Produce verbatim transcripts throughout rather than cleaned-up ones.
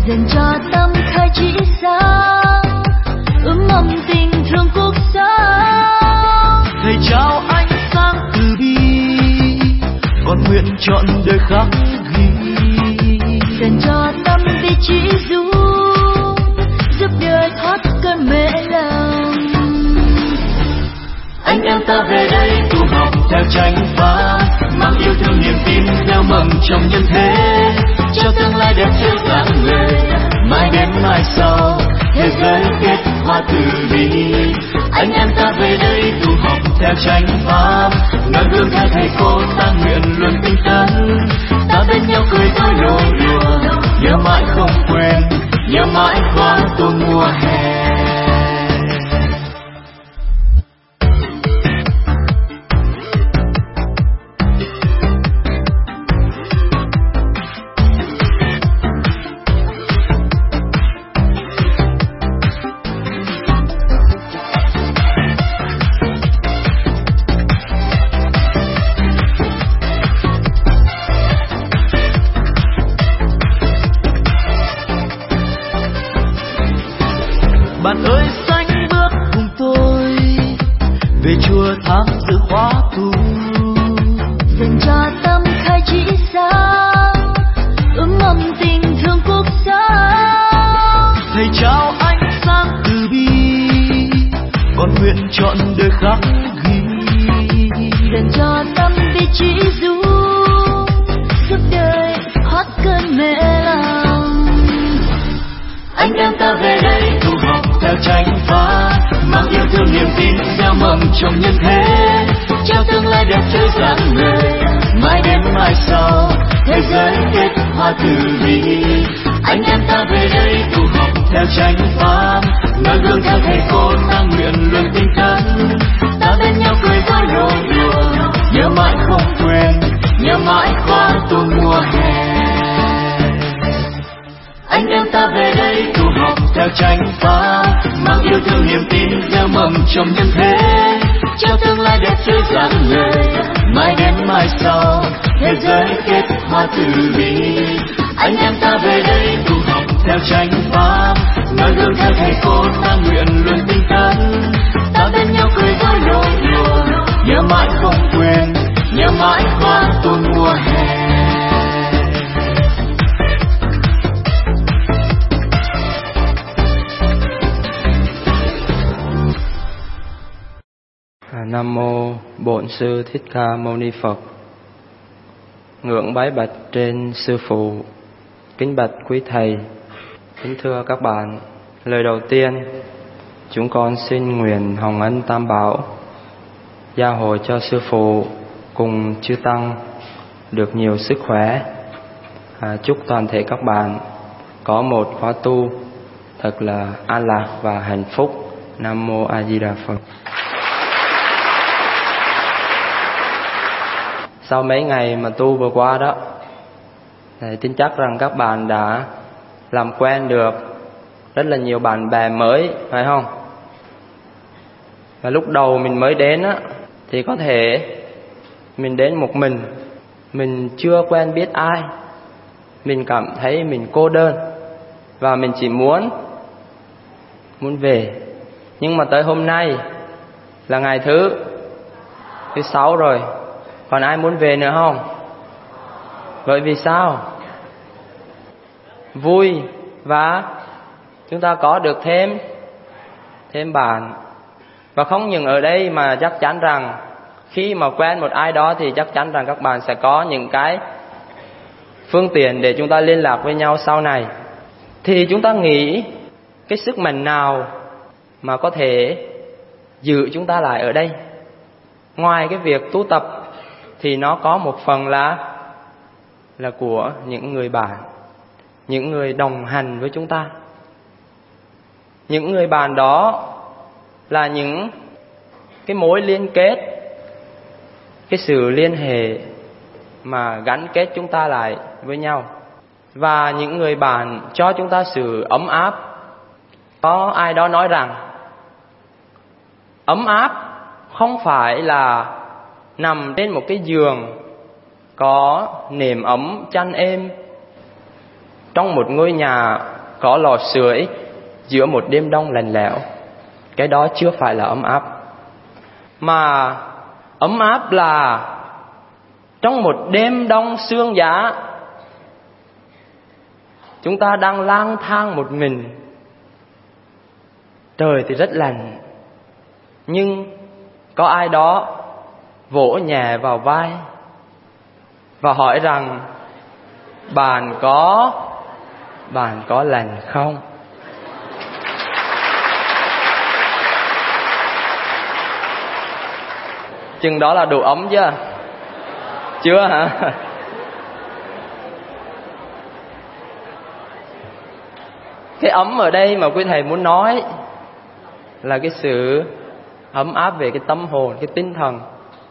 dành cho tâm khai chỉ sáng, ươm mầm tình thương cuộc sống. Thầy trao ánh sáng từ bi, con nguyện chọn đời khắc ghi. Dành cho tâm vị chỉ du, giúp đời thoát cơn mê lòng. Anh em ta về đây tu học theo chánh pháp, mang yêu thương niềm tin gieo mầm trong nhân thế, cho tương lai đẹp chiếu sáng người. Mai đến mai sau thế giới kết hoa từ bi. Anh em ta về đây tu học theo chánh pháp, noi gương theo thầy cô ta nguyện luôn tinh tấn. Ta bên nhau cười vui nỗi đùa, nhớ mãi không quên, nhớ mãi khóa tu mùa hè. Bạn ơi xanh bước cùng tôi về chùa tham dự khóa tu. Dành cho tâm khai chỉ sáng, ươm mầm tình thương cuộc sống. Thầy trao ánh sáng từ bi, con nguyện chọn đời khắc ghi. Dành cho tâm vị chỉ du, giúp đời thoát cơn mê lòng. Anh em ta về đây tu học theo chánh pháp, mang yêu thương niềm tin gieo mầm trong nhân thế, cho tương lai đẹp chiếu sáng người. Mai đến mai sau thế giới kết hoa từ bi. Anh em ta về đây tu học theo chánh pháp, noi gương theo thầy cô ta nguyện luôn tinh tấn. Ta bên nhau cười vui nỗi đùa, nhớ mãi không quên, nhớ mãi khóa tu mùa hè. Anh em ta về đây tu học theo chánh pháp, mang yêu thương niềm tin gieo mầm trong nhân thế, cho tương lai đẹp chiếu sáng người. Mai đến mai sau thế giới kết hoa từ bi. Anh em ta về đây tu học theo chánh pháp, noi gương theo thầy cô ta nguyện luôn tinh tấn. Ta bên nhau cười vui nỗi đùa, nhớ mãi không quên, nhớ mãi khóa tu mùa hè. Nam mô Bổn Sư Thích Ca Mâu Ni Phật. Ngưỡng bái bạch trên sư phụ, kính bạch quý thầy, kính thưa các bạn. Lời đầu tiên, chúng con xin nguyện hồng ân Tam Bảo gia hộ cho sư phụ cùng chư tăng được nhiều sức khỏe. À, chúc toàn thể các bạn có một khóa tu thật là an lạc và hạnh phúc. Nam mô A Di Đà Phật. Sau mấy ngày mà tu vừa qua đó, thì tin chắc rằng các bạn đã làm quen được rất là nhiều bạn bè mới, phải không? Và lúc đầu mình mới đến á, thì có thể mình đến một mình, mình chưa quen biết ai, mình cảm thấy mình cô đơn và mình chỉ muốn muốn về. Nhưng mà tới hôm nay là ngày thứ thứ sáu rồi, còn ai muốn về nữa không? Bởi vì sao? Vui và chúng ta có được thêm thêm bạn. Và không những ở đây mà chắc chắn rằng khi mà quen một ai đó thì chắc chắn rằng các bạn sẽ có những cái phương tiện để chúng ta liên lạc với nhau sau này. Thì chúng ta nghĩ cái sức mạnh nào mà có thể giữ chúng ta lại ở đây? Ngoài cái việc tu tập thì nó có một phần là là của những người bạn, những người đồng hành với chúng ta. Những người bạn đó là những cái mối liên kết, cái sự liên hệ mà gắn kết chúng ta lại với nhau. Và những người bạn cho chúng ta sự ấm áp. Có ai đó nói rằng ấm áp không phải là nằm trên một cái giường có nệm ấm chăn êm trong một ngôi nhà có lò sưởi giữa một đêm đông lạnh lẽo. Cái đó chưa phải là ấm áp. Mà ấm áp là trong một đêm đông sương giá, chúng ta đang lang thang một mình. Trời thì rất lạnh, nhưng có ai đó vỗ nhẹ vào vai và hỏi rằng bạn có bạn có lạnh không? Chừng đó là đủ ấm chưa? Chưa hả? Cái ấm ở đây mà quý thầy muốn nói là cái sự ấm áp về cái tâm hồn, cái tinh thần.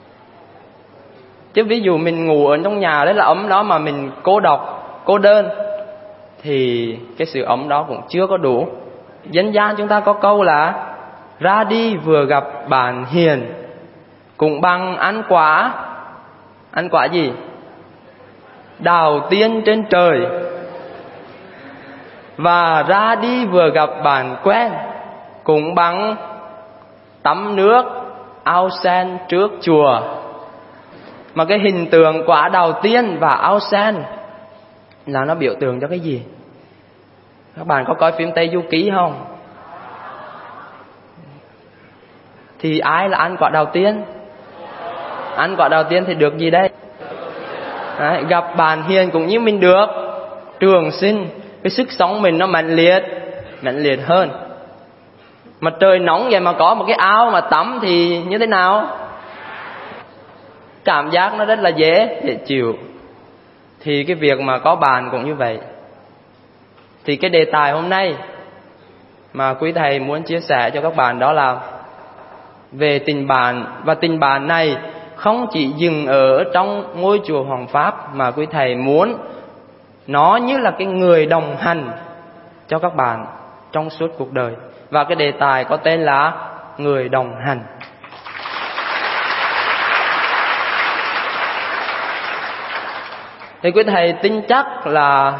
Chứ ví dụ mình ngủ ở trong nhà đấy là ấm đó, mà mình cô độc, cô đơn thì cái sự ấm đó cũng chưa có đủ. Dân gian chúng ta có câu là ra đi vừa gặp bạn hiền, cũng bằng ăn quả. Ăn quả gì? Đào tiên trên trời. Và ra đi vừa gặp bạn quen, cũng bằng tắm nước ao sen trước chùa. Mà cái hình tượng quả đào tiên và ao sen là nó biểu tượng cho cái gì? Các bạn có coi phim Tây Du Ký không? Thì ai là ăn quả đào tiên? Ăn quả đào tiên thì được gì đây? Đấy, gặp bạn hiền cũng như mình được trường sinh, cái sức sống mình nó mạnh liệt, mạnh liệt hơn. Mà trời nóng vậy mà có một cái áo mà tắm thì như thế nào? Cảm giác nó rất là dễ, dễ chịu. Thì cái việc mà có bạn cũng như vậy. Thì cái đề tài hôm nay mà quý thầy muốn chia sẻ cho các bạn đó là về tình bạn. Và tình bạn này không chỉ dừng ở trong ngôi chùa Hoàng Pháp, mà quý thầy muốn nó như là cái người đồng hành cho các bạn trong suốt cuộc đời. Và cái đề tài có tên là người đồng hành. Thì quý thầy tin chắc là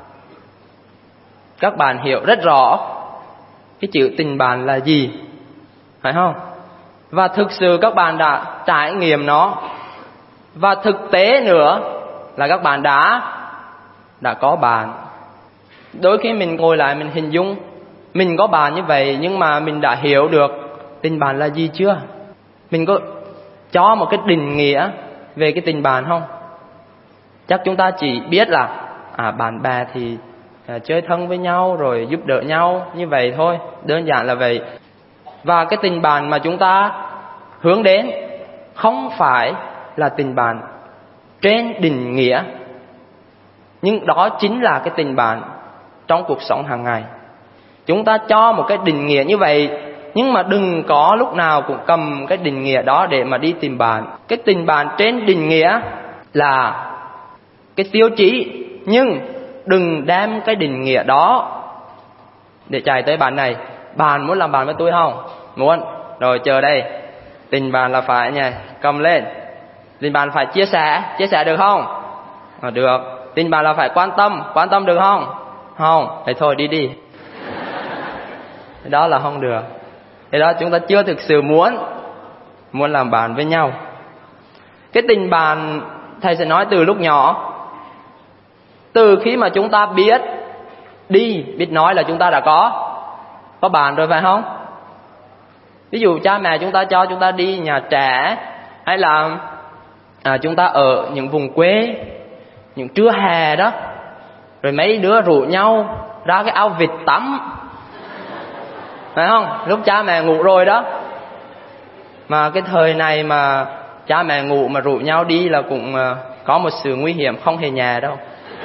các bạn hiểu rất rõ cái chữ tình bạn là gì, phải không? Và thực sự các bạn đã trải nghiệm nó. Và thực tế nữa là các bạn đã đã có bạn. Đôi khi mình ngồi lại mình hình dung mình có bạn như vậy, nhưng mà mình đã hiểu được tình bạn là gì chưa? Mình có cho một cái định nghĩa về cái tình bạn không? Chắc chúng ta chỉ biết là à, bạn bè thì à, chơi thân với nhau rồi giúp đỡ nhau như vậy thôi, đơn giản là vậy. Và cái tình bạn mà chúng ta hướng đến không phải là tình bạn trên định nghĩa, nhưng đó chính là cái tình bạn trong cuộc sống hàng ngày. Chúng ta cho một cái định nghĩa như vậy, nhưng mà đừng có lúc nào cũng cầm cái định nghĩa đó để mà đi tìm bạn. Cái tình bạn trên định nghĩa là cái tiêu chí, nhưng đừng đem cái định nghĩa đó để chạy tới bạn này. Bạn muốn làm bạn với tôi không? Muốn. Rồi chờ đây. Tình bạn là phải nha, cầm lên. Tình bạn phải chia sẻ, chia sẻ được không? À, được. Tình bạn là phải quan tâm, quan tâm được không? Không. Thế thôi đi đi. Đó là không được. Thế đó chúng ta chưa thực sự muốn muốn làm bạn với nhau. Cái tình bạn thầy sẽ nói từ lúc nhỏ. Từ khi mà chúng ta biết đi, biết nói là chúng ta đã có có bạn rồi, phải không? Ví dụ cha mẹ chúng ta cho chúng ta đi nhà trẻ, hay là à, chúng ta ở những vùng quê, những trưa hè đó, rồi mấy đứa rủ nhau ra cái ao vịt tắm, phải không? Lúc cha mẹ ngủ rồi đó. Mà cái thời này mà cha mẹ ngủ mà rủ nhau đi là cũng có một sự nguy hiểm không hề nhẹ đâu.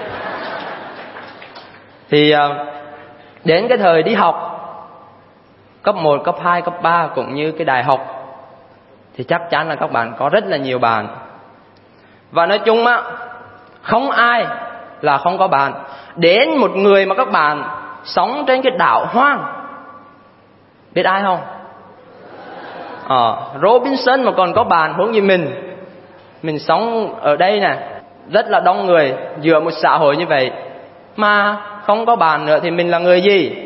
Thì đến cái thời đi học cấp một, cấp hai, cấp ba cũng như cái đại học thì chắc chắn là các bạn có rất là nhiều bạn. Và nói chung á, không ai là không có bạn. Đến một người mà các bạn sống trên cái đảo hoang, biết ai không? Ờ, Robinson mà còn có bạn huống gì mình. Mình sống ở đây nè, rất là đông người giữa một xã hội như vậy mà không có bạn nữa thì mình là người gì?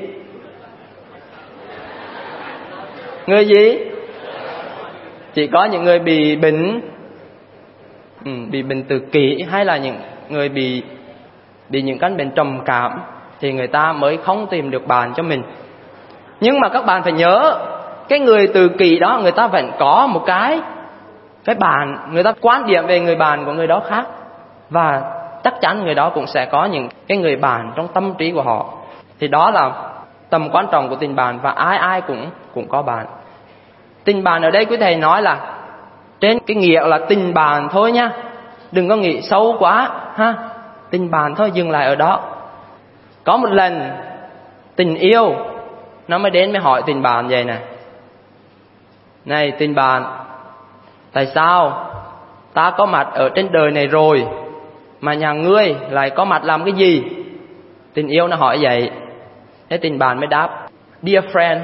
Người gì? Chỉ có những người bị bệnh ừ, bị bệnh tự kỷ, hay là những người bị bị những căn bệnh trầm cảm thì người ta mới không tìm được bạn cho mình. Nhưng mà các bạn phải nhớ, cái người tự kỷ đó người ta vẫn có một cái cái bạn, người ta quan điểm về người bạn của người đó khác, và chắc chắn người đó cũng sẽ có những cái người bạn trong tâm trí của họ. Thì đó là tầm quan trọng của tình bạn, và ai ai cũng cũng có bạn. Tình bạn ở đây quý thầy nói là trên cái nghĩa là tình bạn thôi nha, đừng có nghĩ sâu quá ha. Tình bạn thôi, dừng lại ở đó. Có một lần tình yêu nó mới đến mới hỏi tình bạn vậy này: này tình bạn, tại sao ta có mặt ở trên đời này rồi mà nhà ngươi lại có mặt làm cái gì? Tình yêu nó hỏi vậy. Thế tình bạn mới đáp: Dear friend,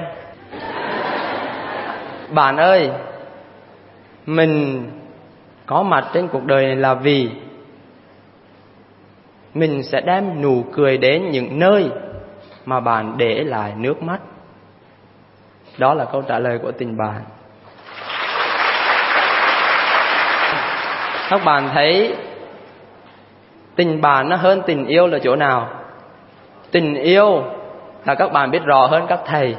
bạn ơi, mình có mặt trên cuộc đời này là vì mình sẽ đem nụ cười đến những nơi mà bạn để lại nước mắt. Đó là câu trả lời của tình bạn. Các bạn thấy tình bạn nó hơn tình yêu là chỗ nào? Tình yêu là các bạn biết rõ hơn các thầy.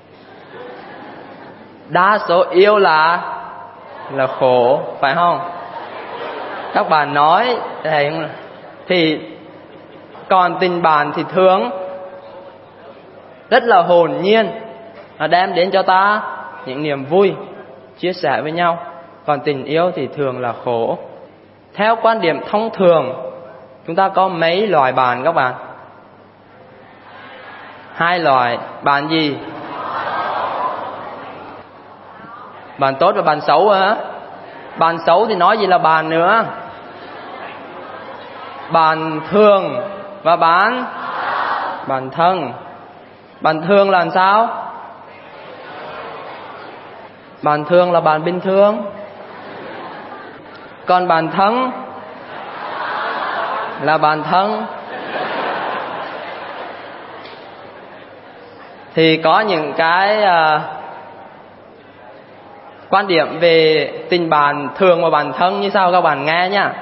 Đa số yêu là là khổ, phải không? Các bạn nói thầy, thì còn tình bạn thì thường rất là hồn nhiên, nó đem đến cho ta những niềm vui, chia sẻ với nhau. Còn tình yêu thì thường là khổ. Theo quan điểm thông thường, chúng ta có mấy loại bạn các bạn? Hai loại. Bạn gì? Bạn tốt và bạn xấu hả? Bạn xấu thì nói gì là bạn nữa? Bạn thường và bạn bạn thân. Bạn thường là làm sao? Bạn thường là bạn bình thường. Còn bạn thân là bạn thân. Thì có những cái uh, quan điểm về tình bạn thường và bạn thân như sau, các bạn nghe nhá.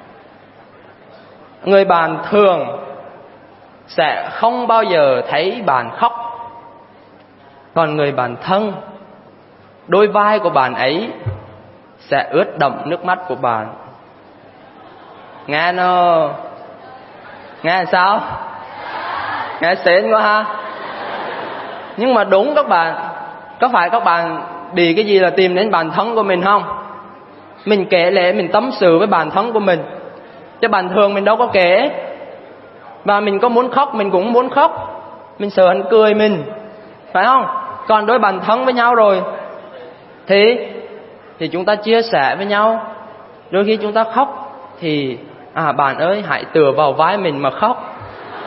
Người bạn thường sẽ không bao giờ thấy bạn khóc. Còn người bạn thân, đôi vai của bạn ấy sẽ ướt đẫm nước mắt của bạn. Nghe nó nghe sao? Nghe xến quá ha. Nhưng mà đúng các bạn, có phải các bạn bị cái gì là tìm đến bạn thân của mình không? Mình kể lể, mình tâm sự với bạn thân của mình, chứ bạn thường mình đâu có kể. Và mình có muốn khóc mình cũng muốn khóc, mình sợ hắn cười mình, phải không? Còn đôi bạn thân với nhau rồi thì thì chúng ta chia sẻ với nhau. Đôi khi chúng ta khóc thì à bạn ơi hãy tựa vào vai mình mà khóc.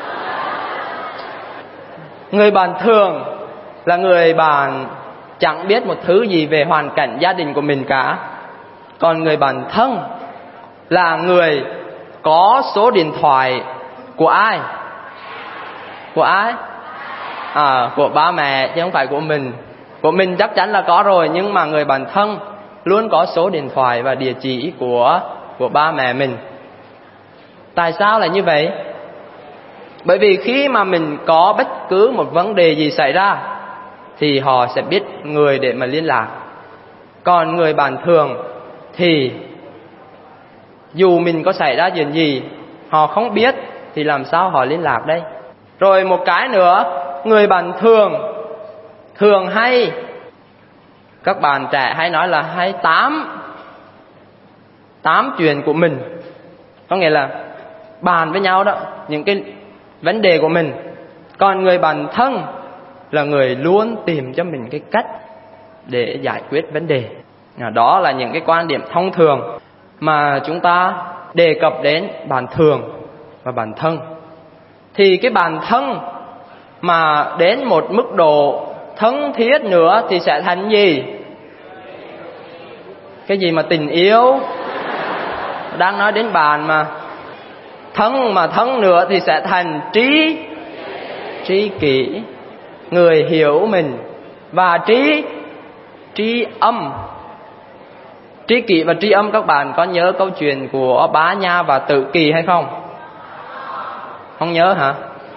Người bạn thường là người bạn chẳng biết một thứ gì về hoàn cảnh gia đình của mình cả. Còn người bạn thân là người có số điện thoại của ai? Của ai? À, của ba mẹ chứ không phải của mình. Của mình chắc chắn là có rồi, nhưng mà người bạn thân luôn có số điện thoại và địa chỉ của của ba mẹ mình. Tại sao lại như vậy? Bởi vì khi mà mình có bất cứ một vấn đề gì xảy ra thì họ sẽ biết người để mà liên lạc. Còn người bạn thường thì dù mình có xảy ra chuyện gì họ không biết thì làm sao họ liên lạc đây? Rồi một cái nữa, người bạn thường thường hay, các bạn trẻ hay nói là hay tám tám chuyện của mình. Có nghĩa là bàn với nhau đó những cái vấn đề của mình. Còn người bạn thân là người luôn tìm cho mình cái cách để giải quyết vấn đề. Đó là những cái quan điểm thông thường mà chúng ta đề cập đến bạn thường và bạn thân. Thì cái bạn thân mà đến một mức độ thân thiết nữa thì sẽ thành gì? Cái gì mà tình yêu? Đang nói đến bạn mà. Thân mà thân nữa thì sẽ thành trí tri kỷ, người hiểu mình. Và trí tri âm. Tri kỷ và tri âm, các bạn có nhớ câu chuyện của Bá Nha và Tử Kỳ hay không? Không nhớ hả?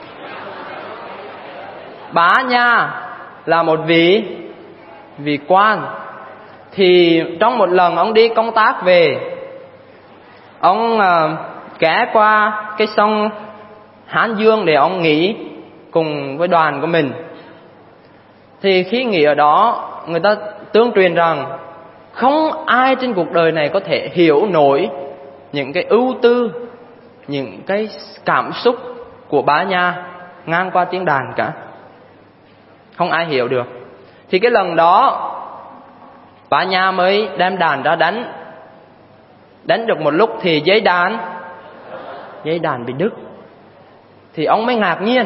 Bá Nha là một vị vị quan. Thì trong một lần ông đi công tác về, ông uh, ghé qua cái sông Hán Dương để ông nghỉ cùng với đoàn của mình. Thì khi nghỉ ở đó, người ta tương truyền rằng không ai trên cuộc đời này có thể hiểu nổi những cái ưu tư, những cái cảm xúc của Bá Nha ngang qua tiếng đàn cả. Không ai hiểu được. Thì cái lần đó Bá Nha mới đem đàn ra đánh. Đánh được một lúc thì dây đàn Dây đàn bị đứt. Thì ông mới ngạc nhiên.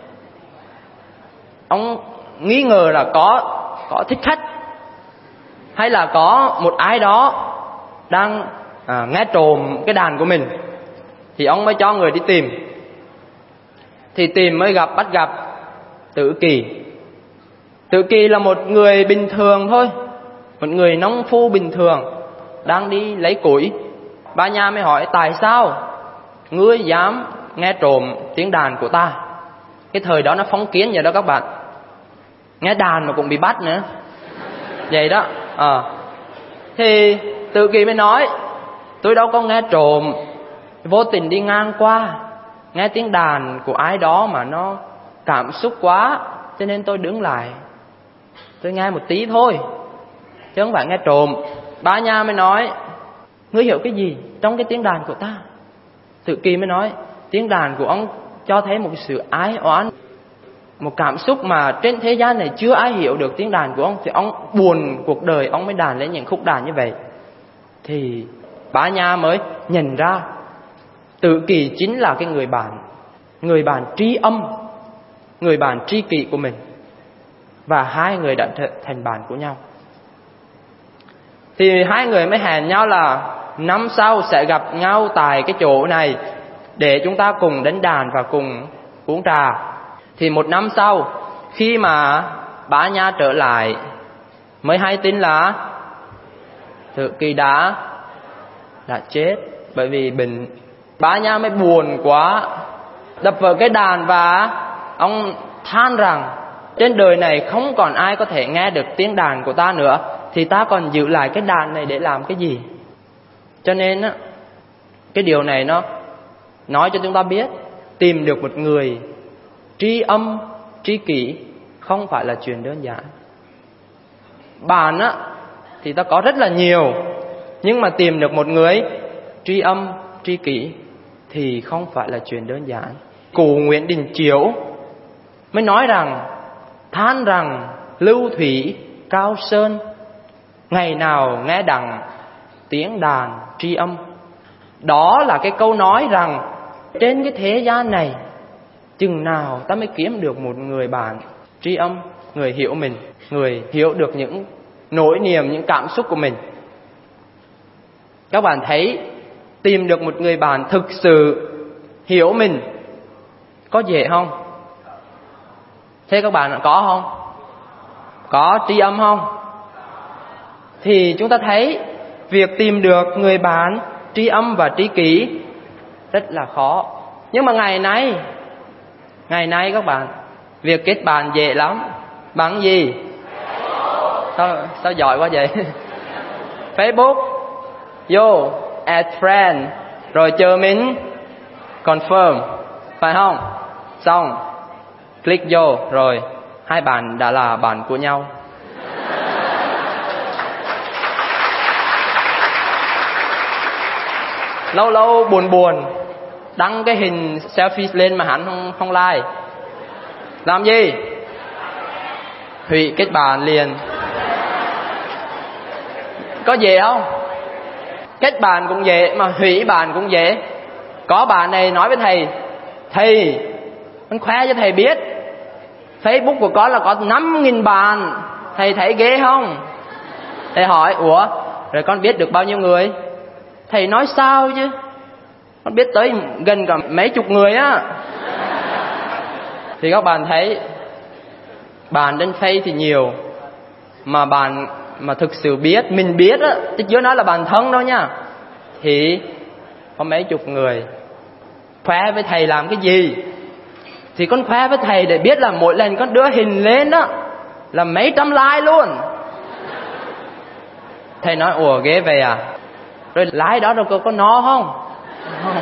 Ông nghi ngờ là có Có thích khách, hay là có một ai đó đang à, nghe trộm cái đàn của mình. Thì ông mới cho người đi tìm. Thì tìm mới gặp bắt gặp Tử Kỳ. Tử Kỳ là một người bình thường thôi, một người nông phu bình thường đang đi lấy củi. Bá Nha mới hỏi: tại sao ngươi dám nghe trộm tiếng đàn của ta? Cái thời đó nó phong kiến vậy đó các bạn, nghe đàn mà cũng bị bắt nữa vậy đó. à. Thì Tử Kỳ mới nói: tôi đâu có nghe trộm, vô tình đi ngang qua, nghe tiếng đàn của ai đó mà nó cảm xúc quá, cho nên tôi đứng lại, tôi nghe một tí thôi, chứ không phải nghe trộm. Bá Nha mới nói: ngươi hiểu cái gì trong cái tiếng đàn của ta? Tử Kỳ mới nói: tiếng đàn của ông cho thấy một sự ái oán, một cảm xúc mà trên thế gian này chưa ai hiểu được tiếng đàn của ông. Thì ông buồn cuộc đời, ông mới đàn lên những khúc đàn như vậy. Thì Bá Nha mới nhận ra Tử Kỳ chính là cái người bạn, người bạn tri âm, người bạn tri kỷ của mình. Và hai người đã thành bạn của nhau. Thì hai người mới hẹn nhau là năm sau sẽ gặp nhau tại cái chỗ này để chúng ta cùng đánh đàn và cùng uống trà. Thì một năm sau, khi mà Bá Nha trở lại, mới hay tin là Tử Kỳ đã đã chết bởi vì bệnh. Bá Nha mới buồn quá, đập vào cái đàn và ông than rằng trên đời này không còn ai có thể nghe được tiếng đàn của ta nữa, thì ta còn giữ lại cái đàn này để làm cái gì? Cho nên á, cái điều này nó nói cho chúng ta biết, tìm được một người tri âm, tri kỷ không phải là chuyện đơn giản. Bạn á thì ta có rất là nhiều, nhưng mà tìm được một người tri âm, tri kỷ thì không phải là chuyện đơn giản. Cụ Nguyễn Đình Chiểu mới nói rằng: than rằng lưu thủy cao sơn, ngày nào nghe đặng tiếng đàn tri âm. Đó là cái câu nói rằng trên cái thế gian này, chừng nào ta mới kiếm được một người bạn tri âm, người hiểu mình, người hiểu được những nỗi niềm, những cảm xúc của mình. Các bạn thấy tìm được một người bạn thực sự hiểu mình có dễ không? Thế các bạn có không? Có tri âm không? Thì chúng ta thấy việc tìm được người bạn tri âm và tri kỷ rất là khó. Nhưng mà ngày nay, ngày nay các bạn, việc kết bạn dễ lắm. Bằng gì? Sao, sao giỏi quá vậy? Facebook, vô add friend, rồi chờ mình confirm, phải không? Xong click vô, rồi hai bạn đã là bạn của nhau. Lâu lâu buồn buồn đăng cái hình selfie lên mà hắn không, không like. Làm gì? Hủy kết bạn liền. Có dễ không? Kết bạn cũng dễ, mà hủy bạn cũng dễ. Có bạn này nói với thầy: thầy, mình khoe cho thầy biết, Facebook của con là có năm nghìn bạn, thầy thấy ghê không? Thầy hỏi: ủa, rồi con biết được bao nhiêu người? Thầy nói sao chứ, con biết tới gần cả mấy chục người á. Thì các bạn thấy bạn trên Face thì nhiều, mà bạn mà thực sự biết, mình biết á, chứ chưa nói là bạn thân đâu nha, thì có mấy chục người. Khoe với thầy làm cái gì? Thì con khoe với thầy để biết là mỗi lần con đưa hình lên á là mấy trăm like luôn. Thầy nói ủa ghê vậy à? Rồi like đó rồi có, có no không? Không.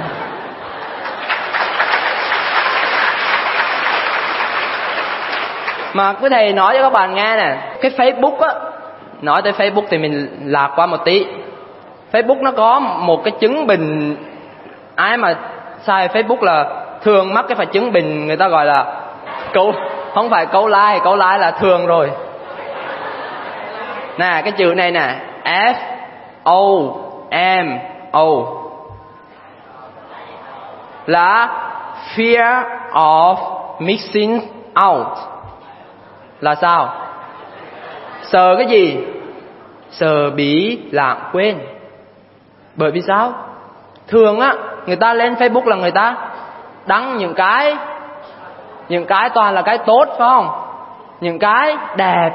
Mà cái thầy nói cho các bạn nghe nè, cái Facebook á, nói tới Facebook thì mình lạc qua một tí. Facebook nó có một cái chứng bình, ai mà xài Facebook là thường mắc cái phải chứng bình, người ta gọi là câu, không phải câu like, câu like là thường rồi. Nè cái chữ này nè, F O M O là fear of missing out. Là sao? Sợ cái gì? Sợ bị lãng quên. Bởi vì sao? Thường á, người ta lên Facebook là người ta đăng những cái những cái toàn là cái tốt, phải không? Những cái đẹp.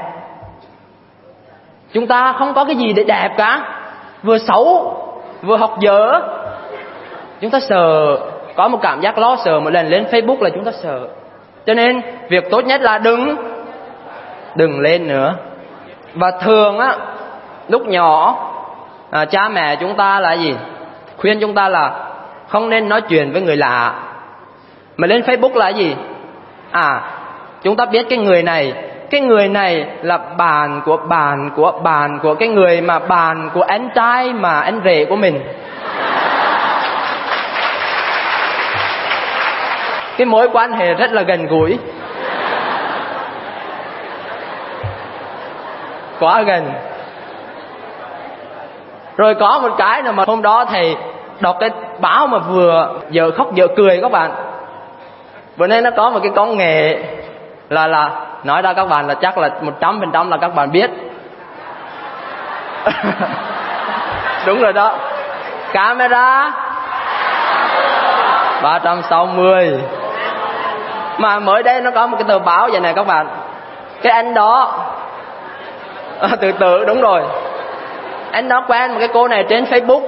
Chúng ta không có cái gì để đẹp cả, vừa xấu vừa học dở. Chúng ta sợ, có một cảm giác lo sợ mỗi lần lên Facebook là chúng ta sợ. Cho nên việc tốt nhất là đừng đừng lên nữa. Và thường á, lúc nhỏ à, cha mẹ chúng ta là gì? Khuyên chúng ta là không nên nói chuyện với người lạ. Mà lên Facebook là gì? À, chúng ta biết cái người này, cái người này là bạn của bạn của bạn của cái người mà bạn của anh trai mà anh rể của mình. Cái mối quan hệ rất là gần gũi, quá gần. Rồi có một cái nào mà hôm đó thầy đọc cái báo mà vừa giờ khóc giờ cười các bạn. Bữa nay nó có một cái công nghệ là là nói ra các bạn là chắc là một trăm phần trăm là các bạn biết. Đúng rồi đó. Camera ba trăm sáu mươi. Mà mới đây nó có một cái tờ báo vậy này các bạn. Cái anh đó à, từ từ đúng rồi, anh đó quen một cái cô này trên Facebook.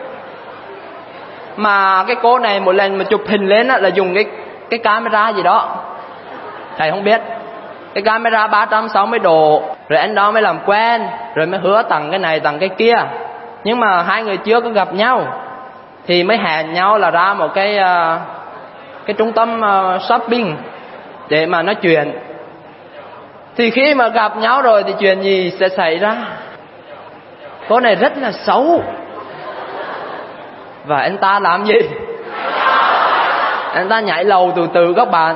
Mà cái cô này một lần mà chụp hình lên á, là dùng cái cái camera gì đó, thầy không biết, cái camera ba trăm sáu mươi độ. Rồi anh đó mới làm quen, rồi mới hứa tặng cái này tặng cái kia. Nhưng mà hai người chưa có gặp nhau, thì mới hẹn nhau là ra một cái uh, cái trung tâm uh, shopping để mà nói chuyện. Thì khi mà gặp nhau rồi thì chuyện gì sẽ xảy ra? Cô này rất là xấu. Và anh ta làm gì? Anh ta nhảy lầu từ từ các bạn.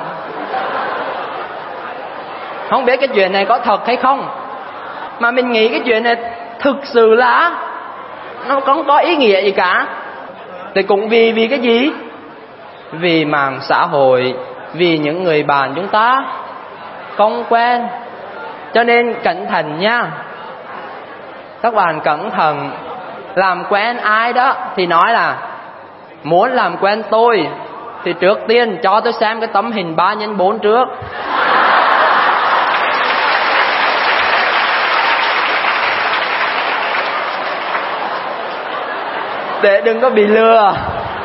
Không biết cái chuyện này có thật hay không, mà mình nghĩ cái chuyện này thực sự là nó không có ý nghĩa gì cả. Thì cũng vì vì cái gì? Vì mạng xã hội, vì những người bạn chúng ta không quen. Cho nên cẩn thận nha. Các bạn cẩn thận. Làm quen ai đó thì nói là muốn làm quen tôi thì trước tiên cho tôi xem cái tấm hình ba nhân bốn trước. Để đừng có bị lừa.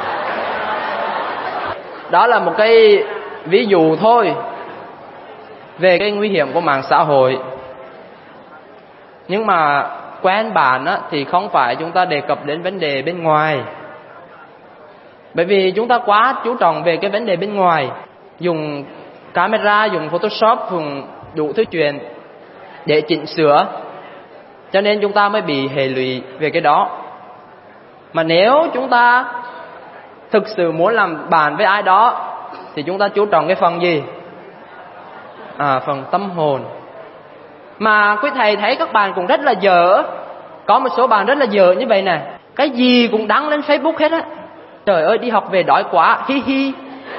Đó là một cái ví dụ thôi về cái nguy hiểm của mạng xã hội. Nhưng mà quen bạn á, thì không phải chúng ta đề cập đến vấn đề bên ngoài. Bởi vì chúng ta quá chú trọng về cái vấn đề bên ngoài, dùng camera, dùng Photoshop, dùng đủ thứ chuyện để chỉnh sửa, cho nên chúng ta mới bị hệ lụy về cái đó. Mà nếu chúng ta thực sự muốn làm bạn với ai đó thì chúng ta chú trọng cái phần gì? À, phần tâm hồn. Mà quý thầy thấy các bạn cũng rất là dở. Có một số bạn rất là dở như vậy nè, cái gì cũng đăng lên Facebook hết á. Trời ơi, đi học về đói quá, hi hi.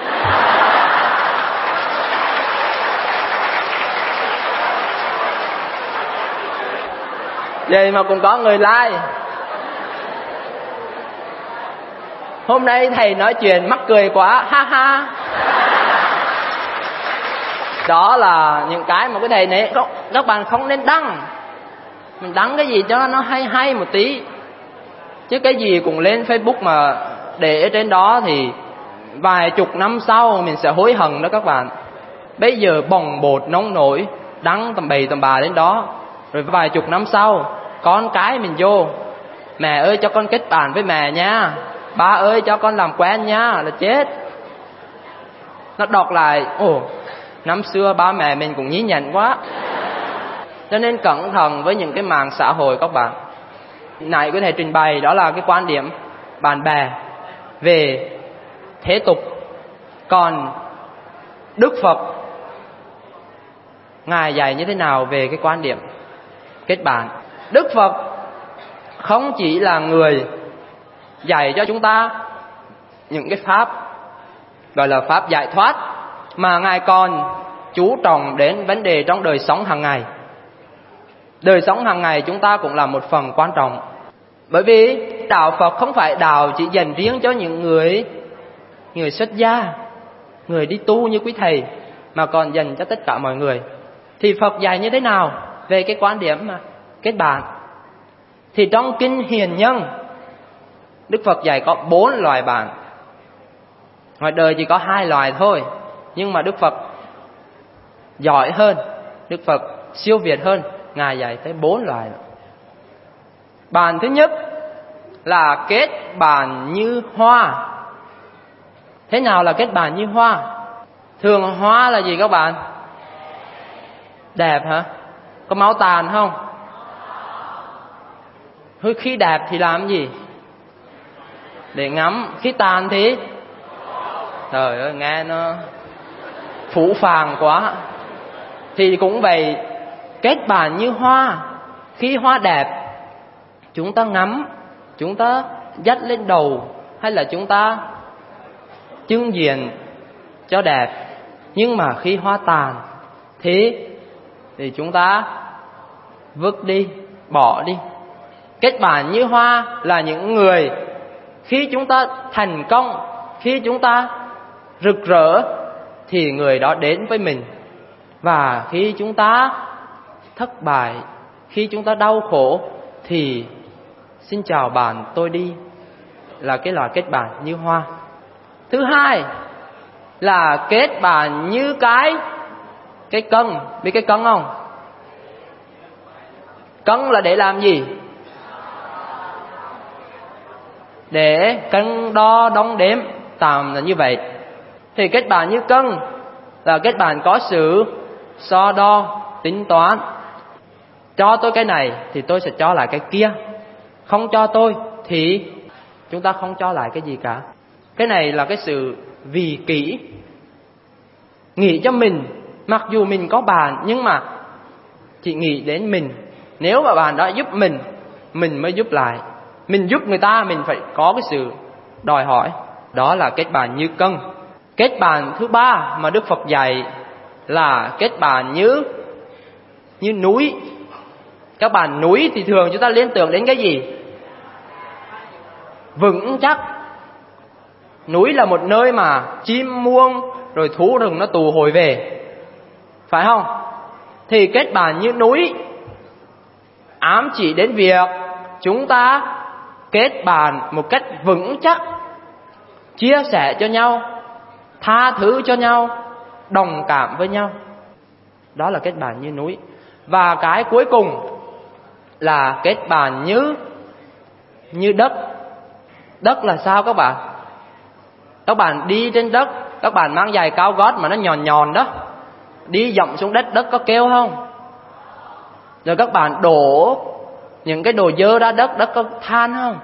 Vậy mà cũng có người like. Hôm nay thầy nói chuyện mắc cười quá, ha ha. Đó là những cái mà cái thầy này các bạn không nên đăng. Mình đăng cái gì cho nó hay hay một tí, chứ cái gì cũng lên Facebook mà để ở trên đó thì vài chục năm sau mình sẽ hối hận đó các bạn. Bây giờ bồng bột nóng nổi đăng tầm bầy tầm bà lên đó, rồi vài chục năm sau con cái mình vô, mẹ ơi cho con kết bạn với mẹ nha, ba ơi cho con làm quen nha, là chết. Nó đọc lại, ồ, năm xưa ba mẹ mình cũng nhí nhảnh quá. Cho nên cẩn thận với những cái mạng xã hội các bạn. Nãy có thể trình bày đó là cái quan điểm bạn bè về thế tục. Còn Đức Phật, Ngài dạy như thế nào về cái quan điểm kết bạn? Đức Phật không chỉ là người dạy cho chúng ta những cái pháp gọi là pháp giải thoát, mà Ngài còn chú trọng đến vấn đề trong đời sống hàng ngày. Đời sống hàng ngày chúng ta cũng là một phần quan trọng. Bởi vì đạo Phật không phải đạo chỉ dành riêng cho những người người xuất gia, người đi tu như quý thầy, mà còn dành cho tất cả mọi người. Thì Phật dạy như thế nào về cái quan điểm mà kết bạn? Thì trong Kinh Hiền Nhân, Đức Phật dạy có bốn loại bạn. Ngoài đời chỉ có hai loại thôi, nhưng mà Đức Phật giỏi hơn, Đức Phật siêu việt hơn, Ngài dạy tới bốn loại. Bạn thứ nhất là kết bạn như hoa. Thế nào là kết bạn như hoa? Thường hoa là gì các bạn? Đẹp hả? Có máu tàn không? Thôi khi đẹp thì làm gì? Để ngắm. Khi tàn thì trời ơi, nghe nó phũ phàng quá. Thì cũng vậy, kết bạn như hoa. Khi hoa đẹp, chúng ta ngắm, chúng ta dắt lên đầu, hay là chúng ta trưng diện cho đẹp. Nhưng mà khi hoa tàn thì thì chúng ta vứt đi, bỏ đi. Kết bạn như hoa là những người khi chúng ta thành công, khi chúng ta rực rỡ thì người đó đến với mình. Và khi chúng ta thất bại, khi chúng ta đau khổ thì xin chào bạn, tôi đi. Là cái loại kết bạn như hoa. Thứ hai là kết bạn như cái cái cân. Biết cái cân không? Cân là để làm gì? Để cân đo đong đếm, tạm là như vậy. Thì kết bạn như cân là kết bạn có sự so đo, tính toán. Cho tôi cái này thì tôi sẽ cho lại cái kia, không cho tôi thì chúng ta không cho lại cái gì cả. Cái này là cái sự vì kỷ, nghĩ cho mình. Mặc dù mình có bạn nhưng mà chỉ nghĩ đến mình. Nếu mà bạn đã giúp mình, mình mới giúp lại. Mình giúp người ta, mình phải có cái sự đòi hỏi. Đó là kết bạn như cân. Kết bạn thứ ba mà Đức Phật dạy là kết bạn như như núi. Các bạn, núi thì thường chúng ta liên tưởng đến cái gì? Vững chắc. Núi là một nơi mà chim muông rồi thú rừng nó tụ hội về, phải không? Thì kết bạn như núi ám chỉ đến việc chúng ta kết bạn một cách vững chắc, chia sẻ cho nhau, tha thứ cho nhau, đồng cảm với nhau. Đó là kết bạn như núi. Và cái cuối cùng là kết bạn như như đất. Đất là sao các bạn? Các bạn đi trên đất, các bạn mang giày cao gót mà nó nhòn nhòn đó, đi dậm xuống đất, đất có kêu không? Rồi các bạn đổ những cái đồ dơ ra đất, đất có than không?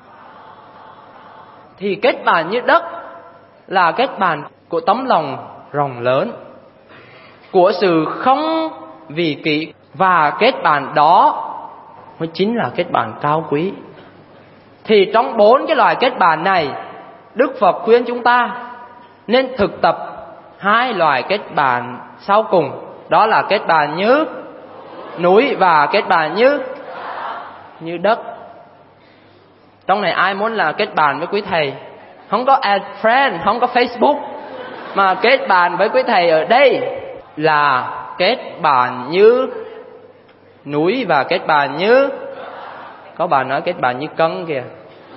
Thì kết bạn như đất là kết bạn của tấm lòng rộng lớn, của sự không vì kỷ. Và kết bạn đó mới chính là kết bạn cao quý. Thì trong bốn cái loại kết bạn này, Đức Phật khuyên chúng ta nên thực tập hai loại kết bạn sau cùng. Đó là kết bạn như núi và kết bạn như như đất. Trong này ai muốn là kết bạn với quý thầy? Không có add friend, không có Facebook, mà kết bạn với quý thầy ở đây. là kết bạn như núi và kết bạn như, có bạn nói kết bạn như cân kìa.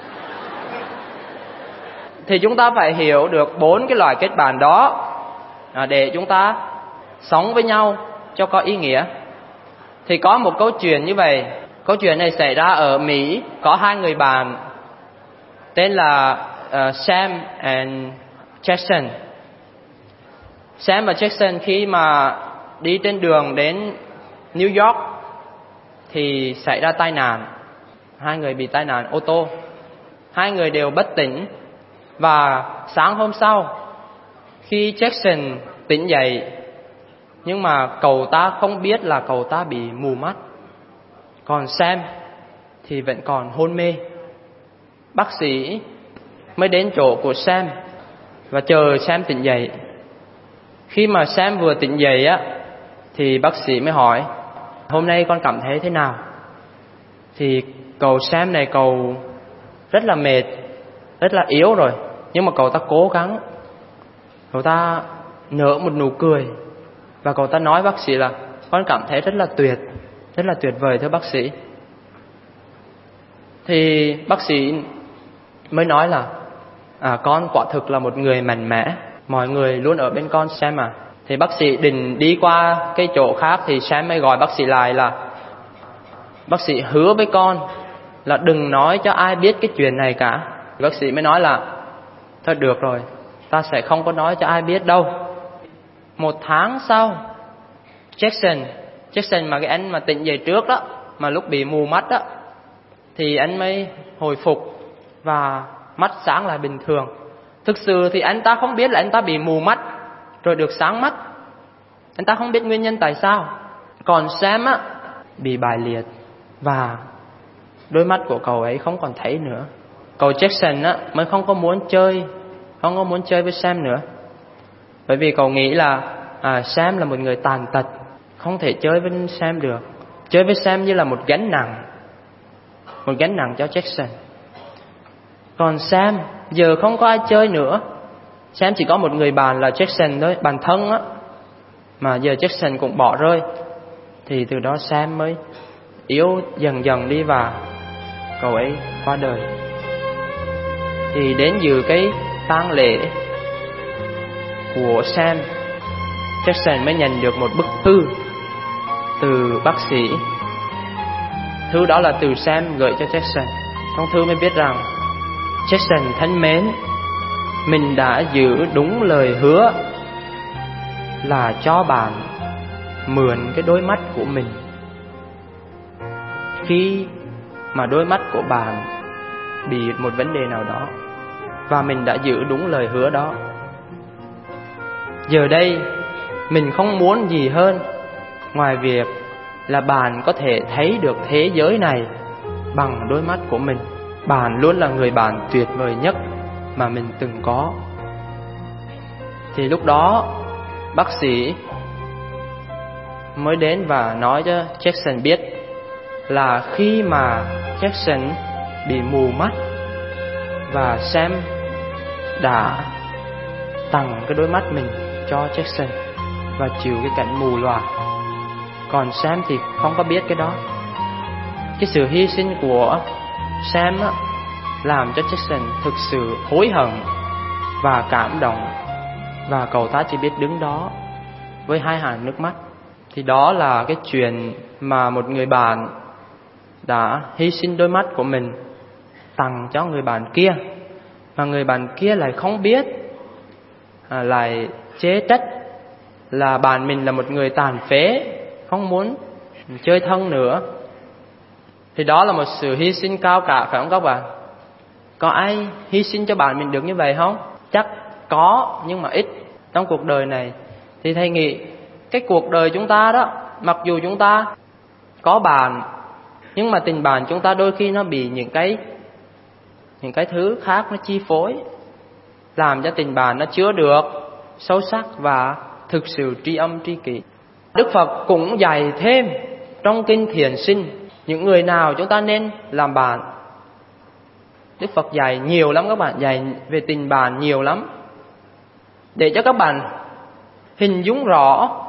Thì chúng ta phải hiểu được bốn cái loại kết bạn đó để chúng ta sống với nhau cho có ý nghĩa. Thì có một câu chuyện như vậy. Câu chuyện này xảy ra ở Mỹ. Có hai người bạn tên là uh, Sam and Jackson. Sam và Jackson khi mà đi trên đường đến New York thì xảy ra tai nạn. Hai người bị tai nạn ô tô. Hai người đều bất tỉnh. Và sáng hôm sau, khi Jackson tỉnh dậy, nhưng mà cậu ta không biết là cậu ta bị mù mắt. Còn Sam thì vẫn còn hôn mê. Bác sĩ mới đến chỗ của Sam và chờ Sam tỉnh dậy. Khi mà Sam vừa tỉnh dậy á, thì bác sĩ mới hỏi: hôm nay con cảm thấy thế nào? Thì cậu Sam này cậu rất là mệt, rất là yếu rồi. Nhưng mà cậu ta cố gắng. Cậu ta nở một nụ cười. Và cậu ta nói bác sĩ là: con cảm thấy rất là tuyệt, rất là tuyệt vời thưa bác sĩ. Thì bác sĩ mới nói là: à, con quả thực là một người mạnh mẽ, mọi người luôn ở bên con Sam à. Thì bác sĩ định đi qua cái chỗ khác thì Sam mới gọi bác sĩ lại là: bác sĩ hứa với con là đừng nói cho ai biết cái chuyện này cả. Bác sĩ mới nói là: thôi được rồi, ta sẽ không có nói cho ai biết đâu. Một tháng sau, Jackson Jackson mà cái anh mà tỉnh dậy trước đó, mà lúc bị mù mắt đó, thì anh mới hồi phục và mắt sáng lại bình thường. Thực sự thì anh ta không biết là anh ta bị mù mắt rồi được sáng mắt. Anh ta không biết nguyên nhân tại sao. Còn Sam á, bị bại liệt và đôi mắt của cậu ấy không còn thấy nữa. Cậu Jackson á mới không có muốn chơi, không có muốn chơi với Sam nữa. Bởi vì cậu nghĩ là à, Sam là một người tàn tật, không thể chơi với Sam được. Chơi với Sam như là một gánh nặng, một gánh nặng cho Jackson. Còn Sam giờ không có ai chơi nữa. Sam chỉ có một người bạn là Jackson thôi, bạn thân á. Mà giờ Jackson cũng bỏ rơi. Thì từ đó Sam mới yếu dần dần đi và cậu ấy qua đời. Thì đến dự cái tang lễ của Sam, Jackson mới nhận được một bức thư từ bác sĩ. Thư đó là từ Sam gửi cho Jackson. Trong thư mới viết rằng: Jackson thân mến, mình đã giữ đúng lời hứa là cho bạn mượn cái đôi mắt của mình. Khi mà đôi mắt của bạn bị một vấn đề nào đó, và mình đã giữ đúng lời hứa đó. Giờ đây mình không muốn gì hơn ngoài việc là bạn có thể thấy được thế giới này bằng đôi mắt của mình. Bạn luôn là người bạn tuyệt vời nhất mà mình từng có. Thì lúc đó bác sĩ mới đến và nói cho Jackson biết là khi mà Jackson bị mù mắt và Sam đã tặng cái đôi mắt mình cho Jackson và chịu cái cảnh mù lòa. Còn Sam thì không có biết cái đó. Cái sự hy sinh của Sam á, làm cho Jackson thực sự hối hận và cảm động. Và cậu ta chỉ biết đứng đó với hai hàng nước mắt. Thì đó là cái chuyện mà một người bạn đã hy sinh đôi mắt của mình tặng cho người bạn kia. Mà người bạn kia lại không biết, à, lại chế trách là bạn mình là một người tàn phế, không muốn chơi thân nữa. Thì đó là một sự hy sinh cao cả, phải không các bạn? Có ai hy sinh cho bạn mình được như vậy không? Chắc có, nhưng mà ít trong cuộc đời này. Thì thầy nghĩ cái cuộc đời chúng ta đó, mặc dù chúng ta có bạn, nhưng mà tình bạn chúng ta đôi khi nó bị những cái những cái thứ khác nó chi phối, làm cho tình bạn nó chưa được sâu sắc và thực sự tri âm tri kỷ. Đức Phật cũng dạy thêm trong kinh Thiền Sinh những người nào chúng ta nên làm bạn. Đức Phật dạy nhiều lắm các bạn, dạy về tình bạn nhiều lắm, để cho các bạn hình dung rõ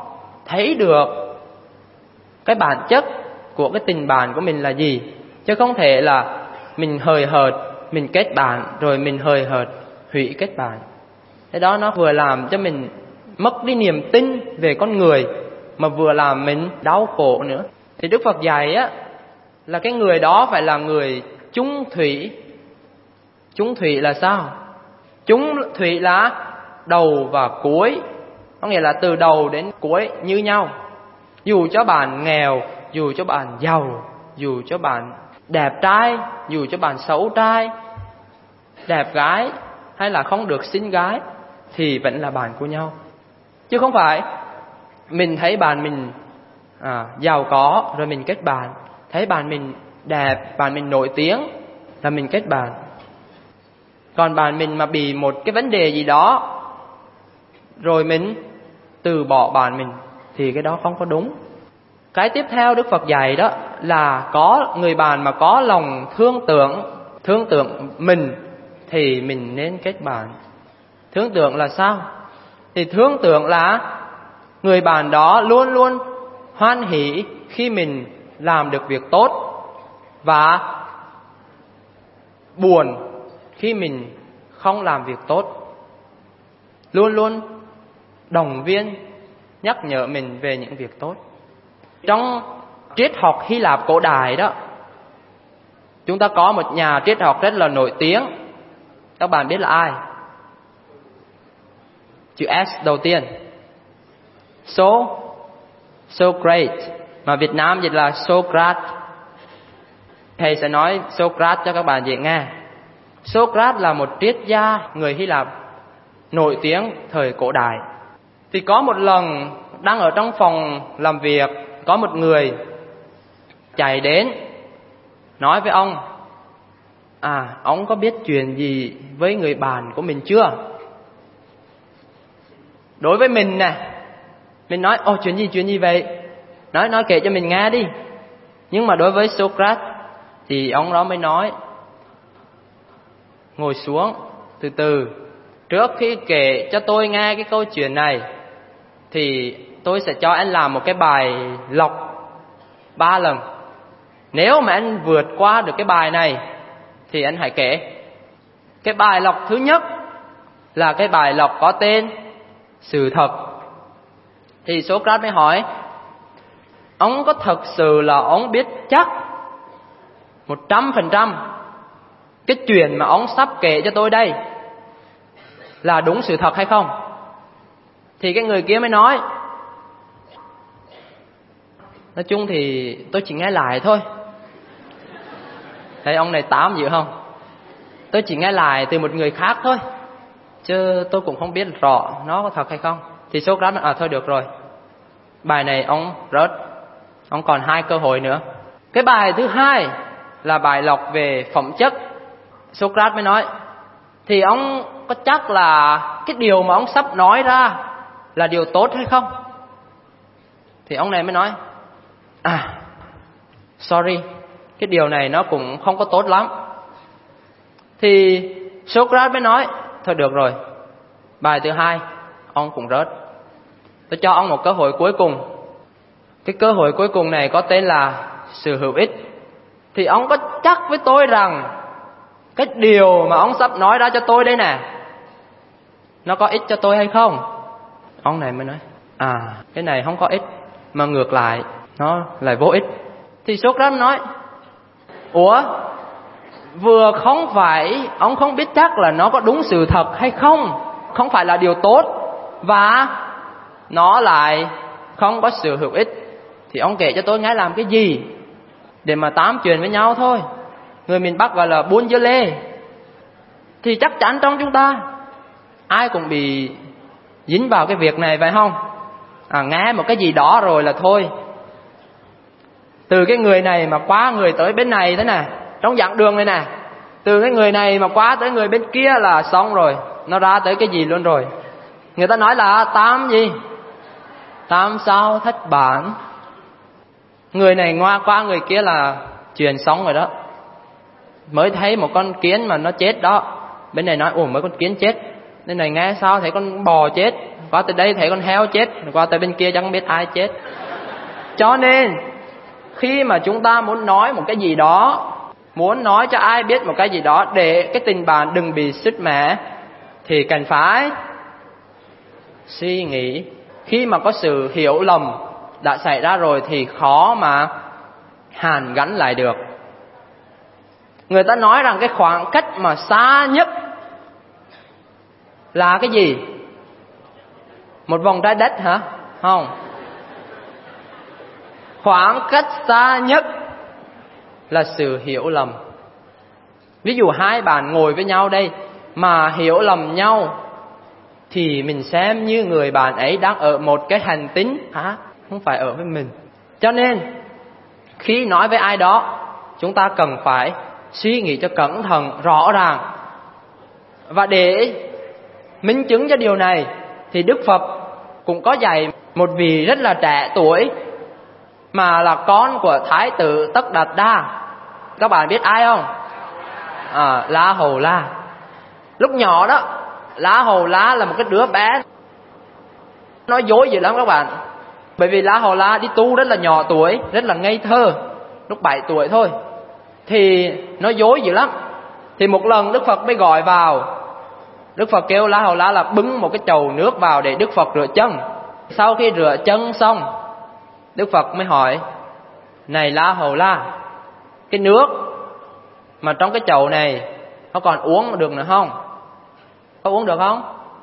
thấy được cái bản chất của cái tình bạn của mình là gì. Chứ không thể là mình hời hợt mình kết bạn rồi mình hời hợt hủy kết bạn. Cái đó nó vừa làm cho mình mất đi niềm tin về con người, mà vừa làm mình đau khổ nữa. Thì Đức Phật dạy á là cái người đó phải là người chung thủy. Chung thủy là sao? Chung thủy là đầu và cuối, có nghĩa là từ đầu đến cuối như nhau. Dù cho bạn nghèo, dù cho bạn giàu, dù cho bạn đẹp trai, dù cho bạn xấu trai, đẹp gái hay là không được xinh gái, thì vẫn là bạn của nhau. Chứ không phải mình thấy bạn mình à, giàu có rồi mình kết bạn, thấy bạn mình đẹp, bạn mình nổi tiếng là mình kết bạn. Còn bạn mình mà bị một cái vấn đề gì đó rồi mình từ bỏ bạn mình thì cái đó không có đúng. Cái tiếp theo Đức Phật dạy đó là có người bạn mà có lòng thương tưởng, thương tưởng mình thì mình nên kết bạn. Thương tưởng là sao? Thì thương tưởng là người bạn đó luôn luôn hoan hỷ khi mình làm được việc tốt, và buồn khi mình không làm việc tốt. Luôn luôn động viên, nhắc nhở mình về những việc tốt. Trong triết học Hy Lạp cổ đại đó, chúng ta có một nhà triết học rất là nổi tiếng. Các bạn biết là ai? Chữ S đầu tiên. So, Socrates, mà Việt Nam dịch là Socrates. Thầy sẽ nói Socrates cho các bạn dễ nghe. Socrates là một triết gia người Hy Lạp nổi tiếng thời cổ đại. Thì có một lần đang ở trong phòng làm việc, có một người chạy đến nói với ông: À, ông có biết chuyện gì với người bạn của mình chưa? Đối với mình nè, mình nói: Ồ, chuyện gì, chuyện gì vậy? Nói, nói kể cho mình nghe đi. Nhưng mà đối với Socrates thì ông đó mới nói: Ngồi xuống, từ từ. Trước khi kể cho tôi nghe cái câu chuyện này thì tôi sẽ cho anh làm một cái bài lọc ba lần. Nếu mà anh vượt qua được cái bài này thì anh hãy kể. Cái bài lọc thứ nhất là cái bài lọc có tên sự thật. Thì Socrates mới hỏi: Ông có thật sự là ông biết chắc một trăm phần trăm cái chuyện mà ông sắp kể cho tôi đây là đúng sự thật hay không? Thì cái người kia mới nói: Nói chung thì tôi chỉ nghe lại thôi. Thấy ông này tám dữ không? Tôi chỉ nghe lại từ một người khác thôi, chứ tôi cũng không biết rõ nó có thật hay không. Thì Socrates nói: À thôi được rồi, bài này ông rớt, ông còn hai cơ hội nữa. Cái bài thứ hai là bài lọc về phẩm chất. Socrates mới nói: Thì ông có chắc là cái điều mà ông sắp nói ra là điều tốt hay không? Thì ông này mới nói: À, sorry, cái điều này nó cũng không có tốt lắm. Thì Socrates mới nói: Thôi được rồi, bài thứ hai ông cũng rớt, tôi cho ông một cơ hội cuối cùng. Cái cơ hội cuối cùng này có tên là sự hữu ích. Thì ông có chắc với tôi rằng cái điều mà ông sắp nói ra cho tôi đây nè, nó có ích cho tôi hay không? Ông này mới nói: À, cái này không có ích, mà ngược lại nó lại vô ích. Thì Socrates nói: Ủa, vừa không phải ông không biết chắc là nó có đúng sự thật hay không, không phải là điều tốt, và nó lại không có sự hữu ích, thì ông kể cho tôi nghe làm cái gì để mà tám chuyện với nhau thôi. Người miền Bắc gọi là buôn dưa lê. Thì chắc chắn trong chúng ta ai cũng bị dính vào cái việc này phải không? À, nghe một cái gì đó rồi là thôi. Từ cái người này mà qua người tới bên này thế nè, trong dặn đường này nè, từ cái người này mà qua tới người bên kia là xong rồi, nó ra tới cái gì luôn rồi. Người ta nói là tam gì? Tam sao thất bản. Người này ngoa qua người kia là chuyện xong rồi đó. Mới thấy một con kiến mà nó chết đó, bên này nói: Ồ, mấy con kiến chết, Nên này nghe sao thấy con bò chết, qua tới đây thấy con heo chết, qua tới bên kia chẳng biết ai chết. Cho nên khi mà chúng ta muốn nói một cái gì đó, muốn nói cho ai biết một cái gì đó để cái tình bạn đừng bị sứt mẻ, thì cần phải suy nghĩ. Khi mà có sự hiểu lầm đã xảy ra rồi thì khó mà hàn gắn lại được. Người ta nói rằng cái khoảng cách mà xa nhất là cái gì? Một vòng trái đất hả? Không. Khoảng cách xa nhất là sự hiểu lầm. Ví dụ hai bạn ngồi với nhau đây mà hiểu lầm nhau, thì mình xem như người bạn ấy đang ở một cái hành tinh hả? Không phải ở với mình. Cho nên khi nói với ai đó, chúng ta cần phải suy nghĩ cho cẩn thận, rõ ràng. Và để minh chứng cho điều này thì Đức Phật cũng có dạy một vị rất là trẻ tuổi, mà là con của Thái tử Tất Đạt Đa. Các bạn biết ai không? À, La Hầu La. Lúc nhỏ đó, La Hầu La là một cái đứa bé nói dối dữ lắm các bạn. Bởi vì La Hầu La đi tu rất là nhỏ tuổi, rất là ngây thơ, lúc bảy tuổi thôi, thì nói dối dữ lắm. Thì một lần Đức Phật mới gọi vào, Đức Phật kêu La Hầu La là bưng một cái chầu nước vào để Đức Phật rửa chân. Sau khi rửa chân xong, Đức Phật mới hỏi: này La Hầu La, cái nước mà trong cái chầu này nó còn uống được nữa không? Có uống được không?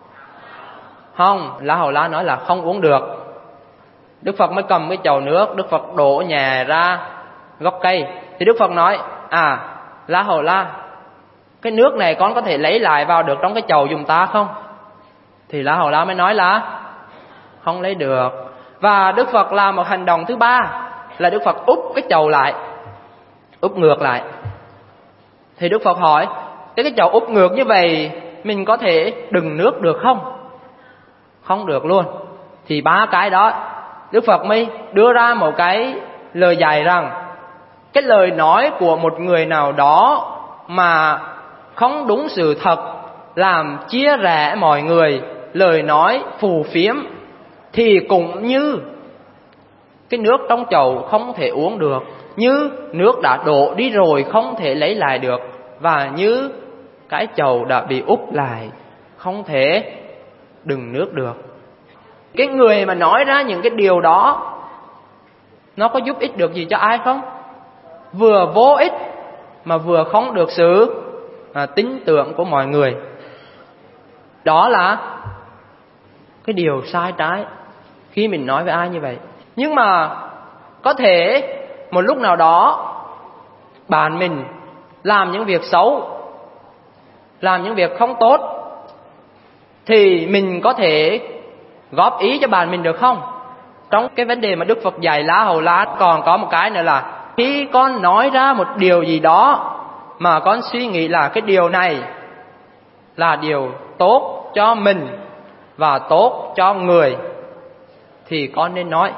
Không. La Hầu La nói là không uống được. Đức Phật mới cầm cái chầu nước, Đức Phật đổ nhẹ ra gốc cây. Thì Đức Phật nói: à, La Hầu La, cái nước này con có thể lấy lại vào được trong cái chầu dùng ta không? Thì La Hầu La mới nói là không lấy được. Và Đức Phật làm một hành động thứ ba, là Đức Phật úp cái chầu lại, úp ngược lại. Thì Đức Phật hỏi: cái cái chầu úp ngược như vậy mình có thể đựng nước được không? Không được luôn. Thì ba cái đó Đức Phật mới đưa ra một cái lời dạy rằng cái lời nói của một người nào đó mà không đúng sự thật, làm chia rẽ mọi người, lời nói phù phiếm, thì cũng như cái nước trong chậu không thể uống được, như nước đã đổ đi rồi không thể lấy lại được, và như cái chậu đã bị úp lại không thể đựng nước được. Cái người mà nói ra những cái điều đó, nó có giúp ích được gì cho ai không? Vừa vô ích mà vừa không được sự à, tín tưởng của mọi người. Đó là cái điều sai trái khi mình nói với ai như vậy. Nhưng mà có thể một lúc nào đó bạn mình làm những việc xấu, làm những việc không tốt, thì mình có thể góp ý cho bạn mình được không? Trong cái vấn đề mà Đức Phật dạy La Hầu La còn có một cái nữa là khi con nói ra một điều gì đó mà con suy nghĩ là cái điều này là điều tốt cho mình và tốt cho người thì con nên nói.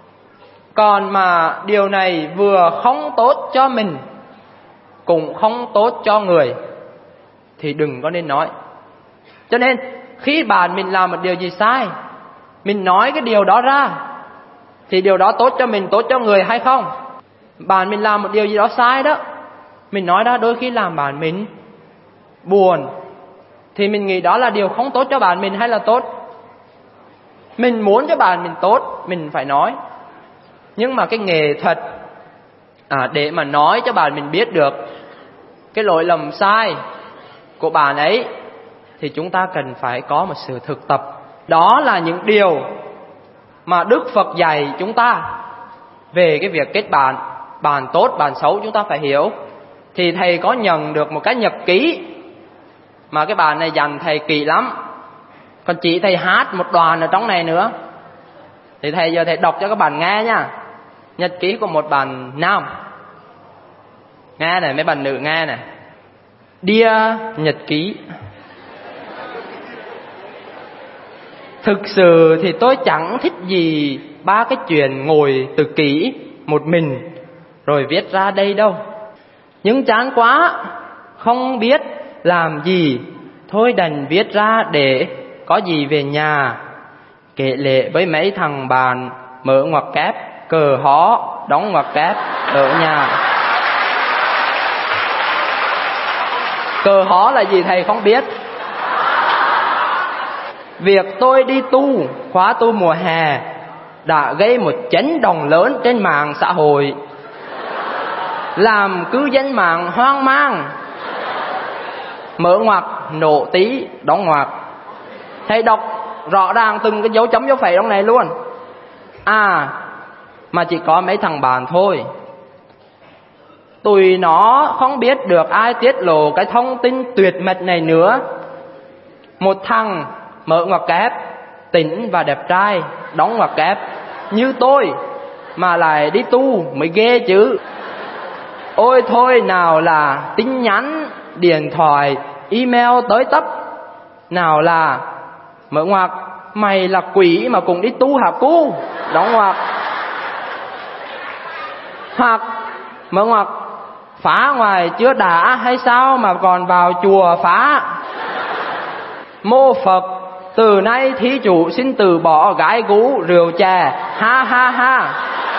Còn mà điều này vừa không tốt cho mình cũng không tốt cho người thì đừng có nên nói. Cho nên khi bạn mình làm một điều gì sai, mình nói cái điều đó ra thì điều đó tốt cho mình, tốt cho người hay không? Bạn mình làm một điều gì đó sai đó, mình nói ra đôi khi làm bạn mình buồn, thì mình nghĩ đó là điều không tốt cho bạn mình hay là tốt? Mình muốn cho bạn mình tốt, mình phải nói. Nhưng mà cái nghệ thuật à, để mà nói cho bạn mình biết được cái lỗi lầm sai của bạn ấy thì chúng ta cần phải có một sự thực tập. Đó là những điều mà Đức Phật dạy chúng ta về cái việc kết bạn. Bạn tốt, bạn xấu chúng ta phải hiểu. Thì thầy có nhận được một cái nhật ký mà cái bạn này dành thầy kỹ lắm. Còn chỉ thầy hát một đoạn ở trong này nữa. Thì thầy giờ thầy đọc cho các bạn nghe nha. Nhật ký của một bạn nam. Nghe này, mấy bạn nữ nghe này. Dear nhật ký, thực sự thì tôi chẳng thích gì ba cái chuyện ngồi tự kỷ một mình rồi viết ra đây đâu. Nhưng chán quá, không biết làm gì thôi đành viết ra để có gì về nhà kể lệ với mấy thằng bạn, mở ngoặc kép cờ hó đóng ngoặc kép ở nhà. Cờ hó là gì thầy không biết. Việc tôi đi tu khóa tu mùa hè đã gây một chấn động lớn trên mạng xã hội, làm cư dân mạng hoang mang. Mở ngoặc nổ tí đóng ngoặc. Thầy đọc rõ ràng từng cái dấu chấm dấu phẩy trong này luôn. À mà chỉ có mấy thằng bạn thôi. Tụi nó không biết được ai tiết lộ cái thông tin tuyệt mật này nữa. Một thằng mở ngoặc kép tỉnh và đẹp trai đóng ngoặc kép như tôi mà lại đi tu mới ghê chứ. Ôi thôi, nào là tin nhắn, điện thoại, email tới tấp, nào là mở ngoặc mày là quỷ mà cùng đi tu hả cu, đóng ngoặc. Hoặc mở ngoặc phá ngoài chưa đã hay sao mà còn vào chùa phá. Mô Phật, từ nay thí chủ xin từ bỏ gái gú rượu chè, ha ha ha.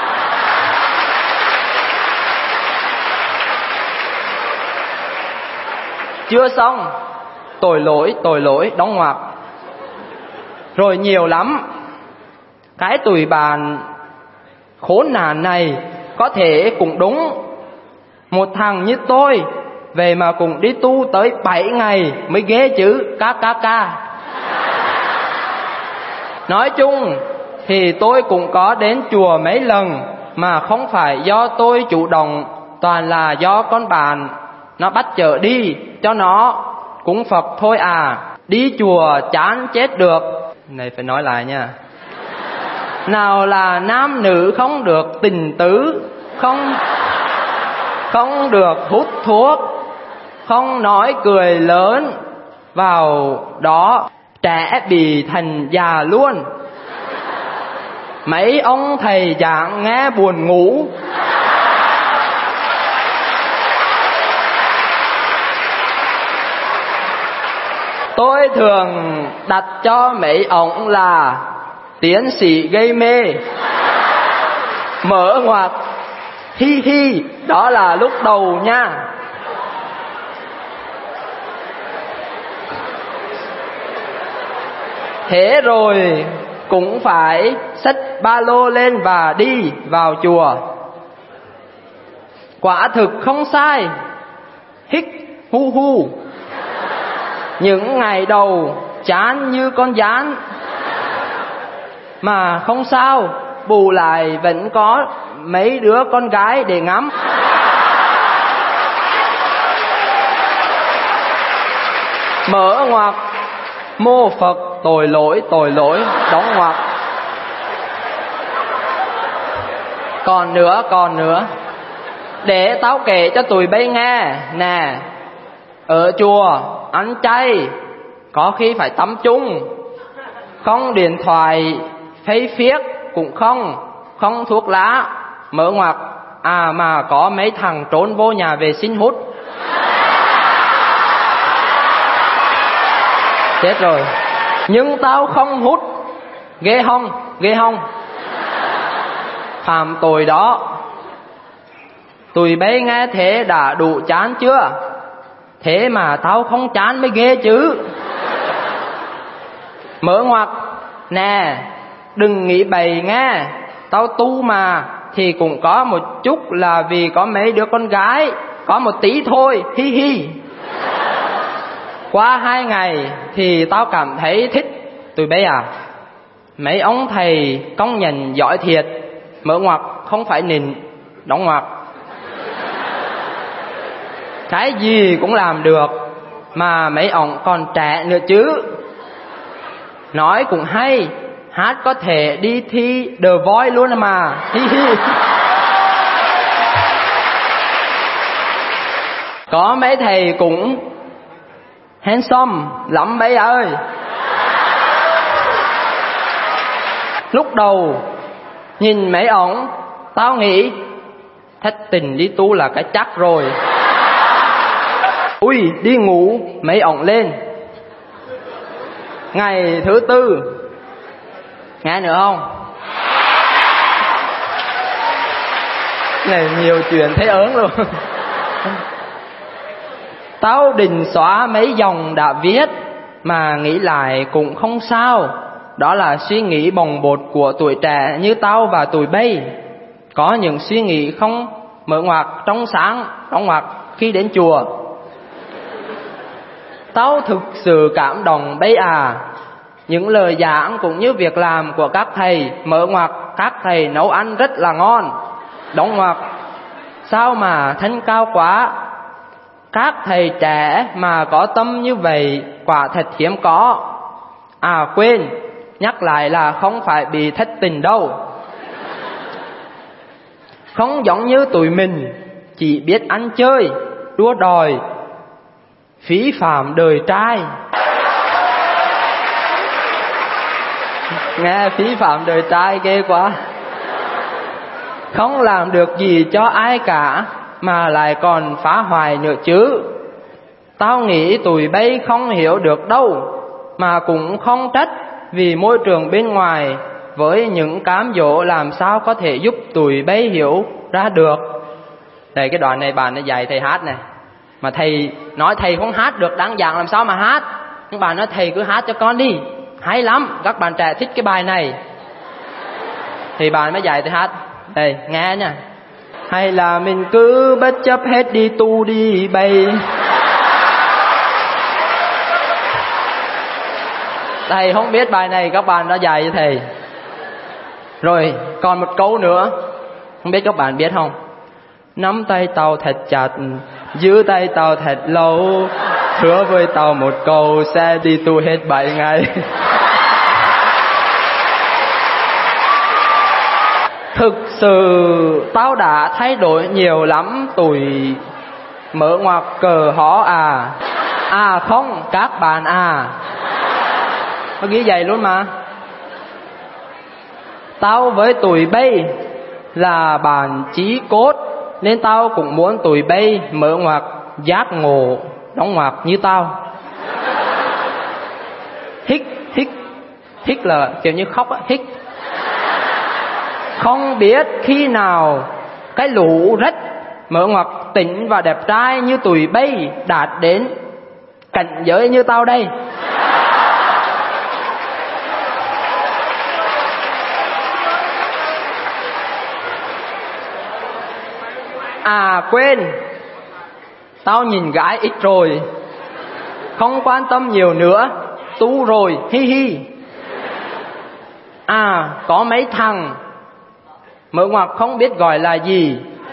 Chưa xong, tội lỗi tội lỗi đóng ngoặc. Rồi nhiều lắm. Cái tụi bạn khốn nạn này có thể cũng đúng. Một thằng như tôi về mà cùng đi tu tới bảy ngày mới ghê chứ, ca ca ca. Nói chung thì tôi cũng có đến chùa mấy lần, mà không phải do tôi chủ động, toàn là do con bạn nó bắt chở đi cho nó cúng Phật thôi à. Đi chùa chán chết được. Này phải nói lại nha. Nào là nam nữ không được tình tứ, không không được hút thuốc, không nói cười lớn, vào đó trẻ bị thành già luôn. Mấy ông thầy giảng nghe buồn ngủ. Tôi thường đặt cho mấy ông là tiến sĩ gây mê. Mở ngoặc hi hi, đó là lúc đầu nha. Thế rồi cũng phải xách ba lô lên và đi vào chùa. Quả thực không sai. Hích hu hu. Những ngày đầu chán như con gián, mà không sao, bù lại vẫn có mấy đứa con gái để ngắm. Mở ngoặc mô Phật, tội lỗi tội lỗi đóng ngoặc. Còn nữa còn nữa, để tao kể cho tụi bay nghe nè. Ở chùa ăn chay có khi phải tắm chung, không điện thoại phây phiếc cũng không, không thuốc lá. Mở ngoặc à mà có mấy thằng trốn vô nhà vệ sinh hút. Chết rồi. Nhưng tao không hút. Ghê không? Ghê không? Phạm tội đó. Tụi bay nghe thế đã đủ chán chưa? Thế mà tao không chán mới ghê chứ. Mở ngoặc nè, đừng nghĩ bậy nghe. Tao tu mà thì cũng có một chút là vì có mấy đứa con gái, có một tí thôi, hi hi. Qua hai ngày thì tao cảm thấy thích tụi bay à. Mấy ông thầy công nhận giỏi thiệt. Mở ngoặc không phải nịnh, đóng ngoặc. Cái gì cũng làm được, mà mấy ông còn trẻ nữa chứ. Nói cũng hay, hát có thể đi thi The Voice luôn mà. Hi hi. Có mấy thầy cũng handsome lắm mấy ơi. Lúc đầu nhìn mấy ổng, tao nghĩ thất tình đi tu là cái chắc rồi. Ui, đi ngủ mấy ổng lên, Ngày thứ tư. Nghe nữa không? Này nhiều chuyện thấy ớn luôn. Tao định xóa mấy dòng đã viết, mà nghĩ lại cũng không sao. Đó là suy nghĩ bồng bột của tuổi trẻ như tao và tuổi bây. Có những suy nghĩ không mở ngoặc, trong sáng, trong ngoặc khi đến chùa. Tao thực sự cảm động bây à. Những lời giảng cũng như việc làm của các thầy mở ngoặc, các thầy nấu ăn rất là ngon. Đóng ngoặc, sao mà thân cao quá. Các thầy trẻ mà có tâm như vậy quả thật hiếm có. À quên, nhắc lại là không phải bị thất tình đâu. Không giống như tụi mình, chỉ biết ăn chơi, đua đòi, phí phạm đời trai. Nghe phí phạm đời trai ghê quá. Không làm được gì cho ai cả, mà lại còn phá hoại nữa chứ. Tao nghĩ tụi bay không hiểu được đâu, mà cũng không trách, vì môi trường bên ngoài với những cám dỗ làm sao có thể giúp tụi bay hiểu ra được. Đây cái đoạn này bạn đã dạy thầy hát này, mà thầy nói thầy không hát được đáng giảng làm sao mà hát. Nhưng bạn nói thầy cứ hát cho con đi, hay lắm, các bạn trẻ thích cái bài này. Thì bạn mới dạy thầy hát. Đây nghe nha. Hay là mình cứ bất chấp hết đi tu đi bay. Thầy không biết bài này, các bạn đã dạy cho thầy. Rồi còn một câu nữa, không biết các bạn biết không? Nắm tay tao thật chặt, giữ tay tao thật lâu, hứa với tao một câu sẽ đi tu hết bảy ngày. Thực sự tao đã thay đổi nhiều lắm tụi mở ngoặc cờ hó à. À không, các bạn à. Nó ghi vậy luôn mà. Tao với tụi bay là bạn chí cốt, nên tao cũng muốn tụi bay mở ngoặc giác ngộ, đóng ngoặc như tao. Hít, hít, hít là kiểu như khóc á, hít. Không biết khi nào cái lũ rách mở ngoặc tỉnh và đẹp trai như tụi bay đạt đến cảnh giới như tao đây. À quên, tao nhìn gái ít rồi, không quan tâm nhiều nữa, tu rồi, hi hi. À có mấy thằng mở ngoặc không biết gọi là gì.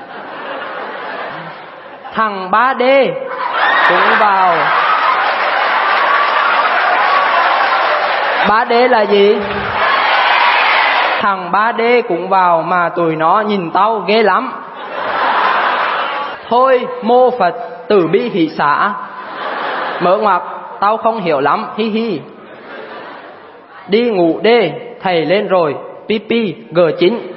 Thằng ba D cũng vào. ba D là gì? Thằng ba D cũng vào mà tụi nó nhìn tao ghê lắm. Thôi mô Phật từ bi hỷ xã. Mở ngoặc tao không hiểu lắm, hi hi. Đi ngủ D, thầy lên rồi, pi pi G chín.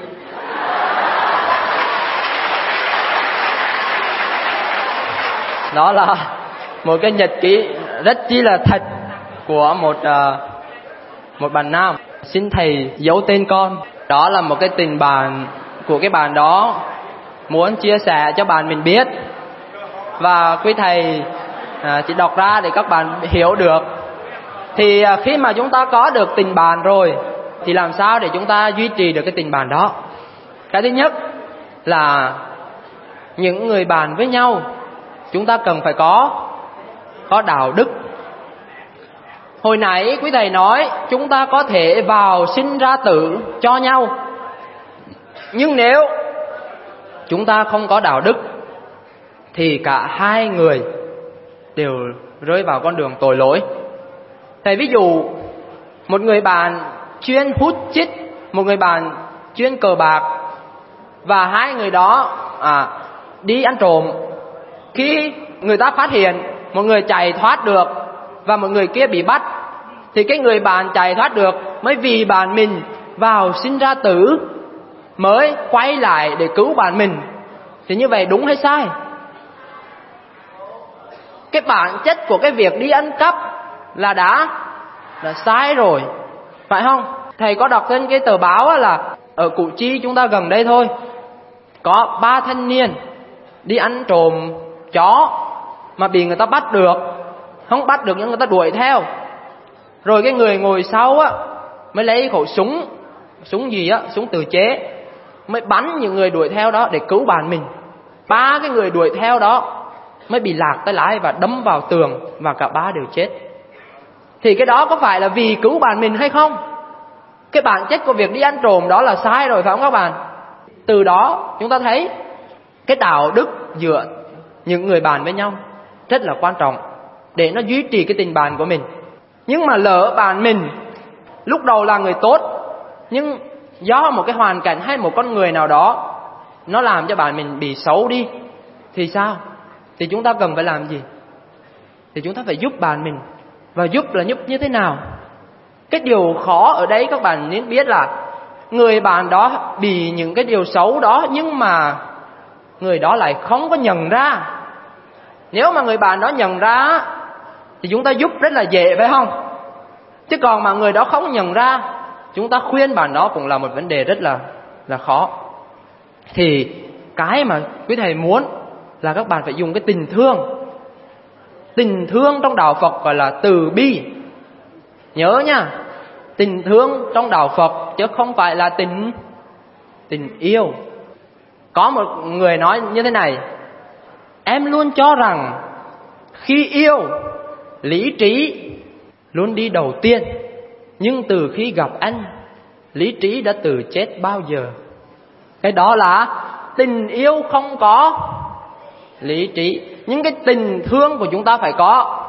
Đó là một cái nhật ký rất chi là thật của một uh, một bạn nam. Xin thầy giấu tên con. Đó là một cái tình bạn của cái bạn đó, muốn chia sẻ cho bạn mình biết. Và quý thầy uh, chỉ đọc ra để các bạn hiểu được. Thì uh, khi mà chúng ta có được tình bạn rồi, thì làm sao để chúng ta duy trì được cái tình bạn đó? Cái thứ nhất là những người bạn với nhau, chúng ta cần phải có có đạo đức. Hồi nãy quý thầy nói chúng ta có thể vào sinh ra tử cho nhau, nhưng nếu chúng ta không có đạo đức thì cả hai người đều rơi vào con đường tội lỗi. Thầy ví dụ, một người bạn chuyên hút chích, một người bạn chuyên cờ bạc, và hai người đó à, đi ăn trộm. Khi người ta phát hiện, một người chạy thoát được và một người kia bị bắt, thì cái người bạn chạy thoát được mới vì bạn mình vào sinh ra tử mới quay lại để cứu bạn mình. Thì như vậy đúng hay sai? Cái bản chất của cái việc đi ăn cắp là đã là sai rồi, phải không? Thầy có đọc trên cái tờ báo là ở Củ Chi chúng ta gần đây thôi, có ba thanh niên đi ăn trộm chó mà bị người ta bắt được. Không bắt được nhưng người ta đuổi theo. Rồi cái người ngồi sau á mới lấy khẩu súng, súng gì á, súng tự chế, mới bắn những người đuổi theo đó để cứu bạn mình. Ba cái người đuổi theo đó mới bị lạc tay lái và đâm vào tường, và cả ba đều chết. Thì cái đó có phải là vì cứu bạn mình hay không? Cái bản chất của việc đi ăn trộm đó là sai rồi, phải không các bạn? Từ đó chúng ta thấy cái đạo đức giữa những người bạn với nhau rất là quan trọng để nó duy trì cái tình bạn của mình. Nhưng mà lỡ bạn mình lúc đầu là người tốt, nhưng do một cái hoàn cảnh hay một con người nào đó nó làm cho bạn mình bị xấu đi, thì sao? Thì chúng ta cần phải làm gì? Thì chúng ta phải giúp bạn mình. Và giúp là giúp như thế nào? Cái điều khó ở đây các bạn nên biết là người bạn đó bị những cái điều xấu đó, nhưng mà người đó lại không có nhận ra. Nếu mà người bạn đó nhận ra thì chúng ta giúp rất là dễ, phải không? Chứ còn mà người đó không nhận ra, chúng ta khuyên bạn đó cũng là một vấn đề rất là là khó. Thì cái mà quý thầy muốn là các bạn phải dùng cái tình thương. Tình thương trong đạo Phật gọi là từ bi. Nhớ nha, tình thương trong đạo Phật chứ không phải là tình tình yêu. Có một người nói như thế này: em luôn cho rằng khi yêu, lý trí luôn đi đầu tiên, nhưng từ khi gặp anh, lý trí đã từ chết bao giờ. Cái đó là tình yêu không có lý trí. Nhưng cái tình thương của chúng ta phải có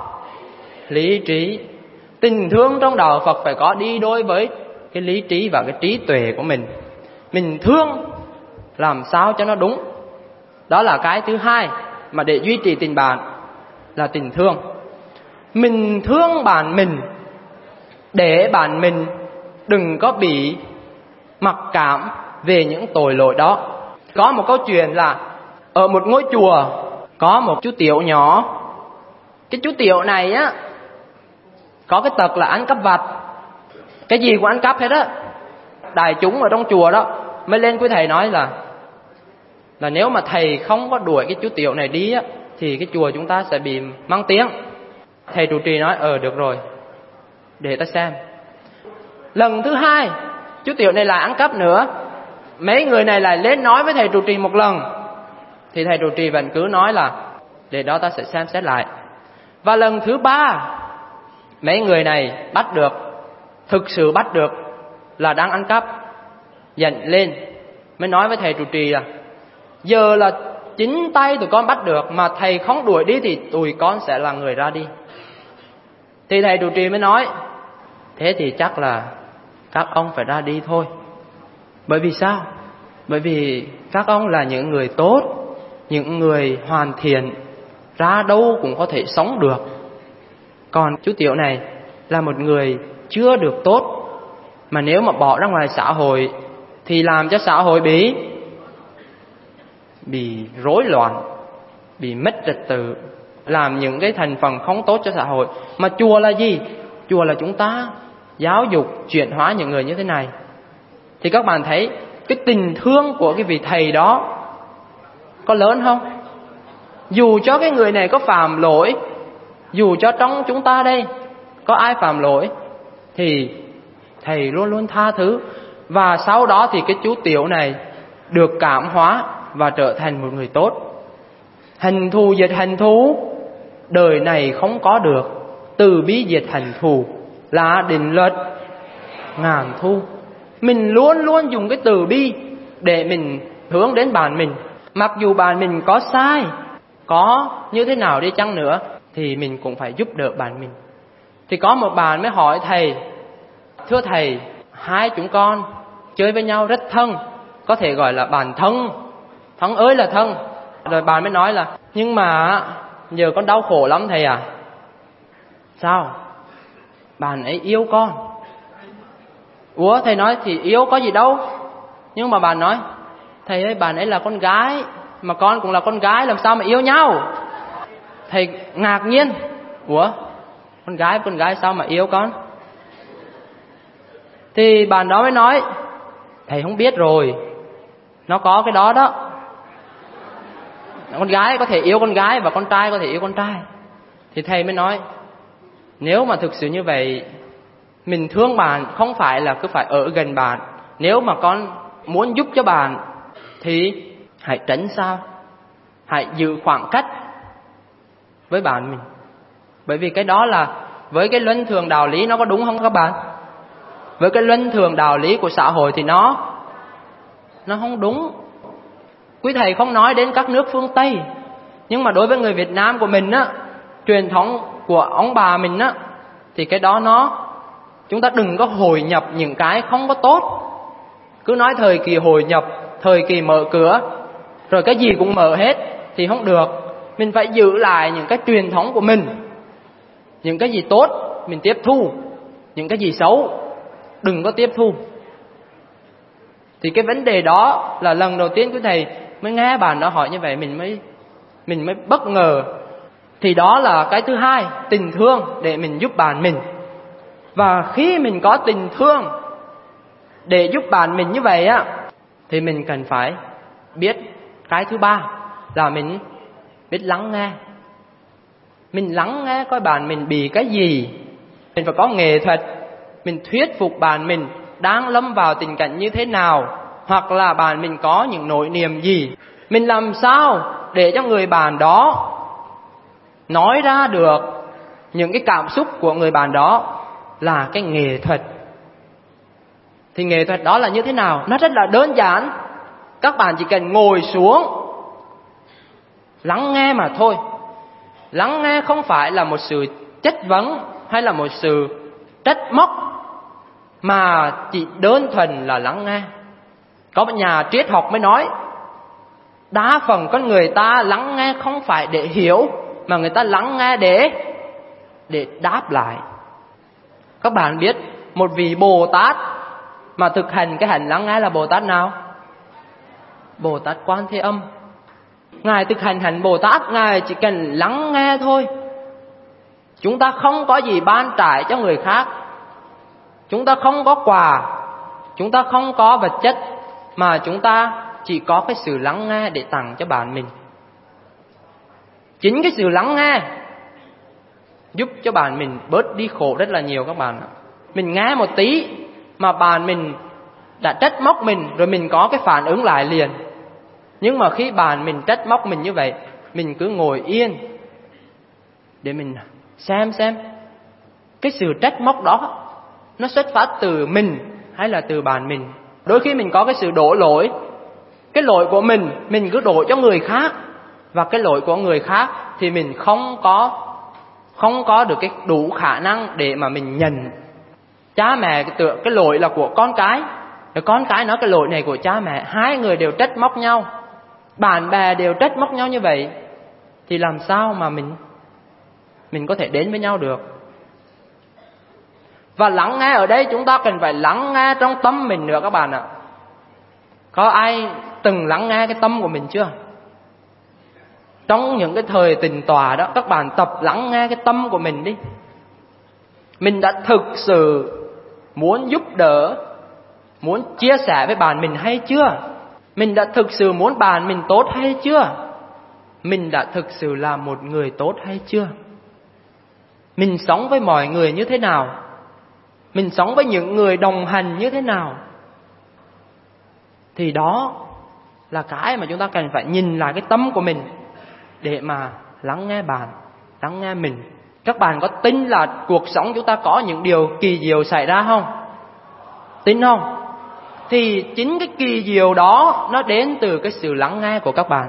lý trí. Tình thương trong đạo Phật phải có đi đôi với cái lý trí và cái trí tuệ của mình. Mình thương làm sao cho nó đúng. Đó là cái thứ hai mà để duy trì tình bạn, là tình thương. Mình thương bạn mình để bạn mình đừng có bị mặc cảm về những tội lỗi đó. Có một câu chuyện là ở một ngôi chùa có một chú tiểu nhỏ. Cái chú tiểu này á có cái tật là ăn cắp vặt, cái gì cũng ăn cắp hết á. Đại chúng ở trong chùa đó mới lên với thầy nói là là nếu mà thầy không có đuổi cái chú tiểu này đi á thì cái chùa chúng ta sẽ bị mang tiếng. Thầy trụ trì nói ờ được rồi, để ta xem. Lần thứ hai chú tiểu này lại ăn cắp nữa. Mấy người này lại lên nói với thầy trụ trì một lần, thì thầy trụ trì vẫn cứ nói là để đó ta sẽ xem xét lại. Và lần thứ ba mấy người này bắt được, thực sự bắt được là đang ăn cắp, dẫn lên mới nói với thầy trụ trì là giờ là chính tay tụi con bắt được, mà thầy không đuổi đi thì tụi con sẽ là người ra đi. Thì thầy trụ trì mới nói thế thì chắc là các ông phải ra đi thôi. Bởi vì sao? Bởi vì các ông là những người tốt, những người hoàn thiện, ra đâu cũng có thể sống được. Còn chú tiểu này là một người chưa được tốt, mà nếu mà bỏ ra ngoài xã hội thì làm cho xã hội bị bị rối loạn, bị mất trật tự, làm những cái thành phần không tốt cho xã hội. Mà chùa là gì? Chùa là chúng ta giáo dục, chuyển hóa những người như thế này. Thì các bạn thấy cái tình thương của cái vị thầy đó có lớn không? Dù cho cái người này có phạm lỗi, dù cho trong chúng ta đây có ai phạm lỗi, thì thầy luôn luôn tha thứ. Và sau đó thì cái chú tiểu này được cảm hóa và trở thành một người tốt. Hành thù diệt hành thù, đời này không có được. Từ bi diệt hành thù là định luật ngàn thu. Mình luôn luôn dùng cái từ bi để mình hướng đến bạn mình. Mặc dù bạn mình có sai, có như thế nào đi chăng nữa, thì mình cũng phải giúp đỡ bạn mình. Thì có một bạn mới hỏi thầy: thưa thầy, hai chúng con chơi với nhau rất thân, có thể gọi là bạn thân, thân ơi là thân. Rồi bạn mới nói là nhưng mà giờ con đau khổ lắm thầy à. Sao? Bạn ấy yêu con. Ủa thầy nói thì yêu có gì đâu. Nhưng mà bạn nói thầy ơi, bạn ấy là con gái, mà con cũng là con gái, làm sao mà yêu nhau? Thầy ngạc nhiên. Ủa con gái con gái sao mà yêu con? Thì bạn đó mới nói: thầy không biết rồi, nó có cái đó đó. Con gái có thể yêu con gái và con trai có thể yêu con trai. Thì thầy mới nói: nếu mà thực sự như vậy, mình thương bạn không phải là cứ phải ở gần bạn. Nếu mà con muốn giúp cho bạn thì hãy tránh xa, hãy giữ khoảng cách với bạn mình. Bởi vì cái đó là với cái luân thường đạo lý nó có đúng không các bạn? Với cái luân thường đạo lý của xã hội thì nó Nó không đúng. Quý thầy không nói đến các nước phương Tây, nhưng mà đối với người Việt Nam của mình á, truyền thống của ông bà mình á, thì cái đó nó chúng ta đừng có hồi nhập những cái không có tốt. Cứ nói thời kỳ hồi nhập, thời kỳ mở cửa, rồi cái gì cũng mở hết thì không được. Mình phải giữ lại những cái truyền thống của mình. Những cái gì tốt mình tiếp thu, những cái gì xấu đừng có tiếp thu. Thì cái vấn đề đó là lần đầu tiên quý thầy mới nghe bạn đó hỏi như vậy, mình mới mình mới bất ngờ. Thì đó là cái thứ hai, tình thương để mình giúp bạn mình. Và khi mình có tình thương để giúp bạn mình như vậy á, thì mình cần phải biết cái thứ ba là mình biết lắng nghe. Mình lắng nghe coi bạn mình bị cái gì. Mình phải có nghệ thuật, mình thuyết phục bạn mình đang lâm vào tình cảnh như thế nào, hoặc là bạn mình có những nỗi niềm gì. Mình làm sao để cho người bạn đó nói ra được những cái cảm xúc của người bạn đó là cái nghệ thuật. Thì nghệ thuật đó là như thế nào? Nó rất là đơn giản. Các bạn chỉ cần ngồi xuống lắng nghe mà thôi. Lắng nghe không phải là một sự chất vấn hay là một sự trách móc, mà chỉ đơn thuần là lắng nghe. Có một nhà triết học mới nói, đa phần con người ta lắng nghe không phải để hiểu, mà người ta lắng nghe để để đáp lại. Các bạn biết một vị Bồ Tát mà thực hành cái hành lắng nghe là Bồ Tát nào? Bồ Tát Quan Thế Âm. Ngài thực hành hành Bồ Tát, Ngài chỉ cần lắng nghe thôi. Chúng ta không có gì ban trải cho người khác, chúng ta không có quà, chúng ta không có vật chất, mà chúng ta chỉ có cái sự lắng nghe để tặng cho bạn mình. Chính cái sự lắng nghe giúp cho bạn mình bớt đi khổ rất là nhiều các bạn ạ. Mình nghe một tí mà bạn mình đã trách móc mình, rồi mình có cái phản ứng lại liền. Nhưng mà khi bạn mình trách móc mình như vậy, mình cứ ngồi yên để mình xem xem cái sự trách móc đó nó xuất phát từ mình hay là từ bạn mình. Đôi khi mình có cái sự đổ lỗi, cái lỗi của mình mình cứ đổ cho người khác, và cái lỗi của người khác thì mình không có không có được cái đủ khả năng để mà mình nhận. Cha mẹ cái, tựa, cái lỗi là của con cái, rồi con cái nói cái lỗi này của cha mẹ, hai người đều trách móc nhau, bạn bè đều trách móc nhau như vậy, thì làm sao mà mình mình có thể đến với nhau được. Và lắng nghe ở đây chúng ta cần phải lắng nghe trong tâm mình nữa các bạn ạ. Có ai từng lắng nghe cái tâm của mình chưa? Trong những cái thời tình tòa đó, các bạn tập lắng nghe cái tâm của mình đi. Mình đã thực sự muốn giúp đỡ, muốn chia sẻ với bạn mình hay chưa? Mình đã thực sự muốn bạn mình tốt hay chưa? Mình đã thực sự là một người tốt hay chưa? Mình sống với mọi người như thế nào? Mình sống với những người đồng hành như thế nào? Thì đó là cái mà chúng ta cần phải nhìn lại cái tâm của mình để mà lắng nghe bạn, lắng nghe mình. Các bạn có tin là cuộc sống chúng ta có những điều kỳ diệu xảy ra không? Tin không? Thì chính cái kỳ diệu đó nó đến từ cái sự lắng nghe của các bạn.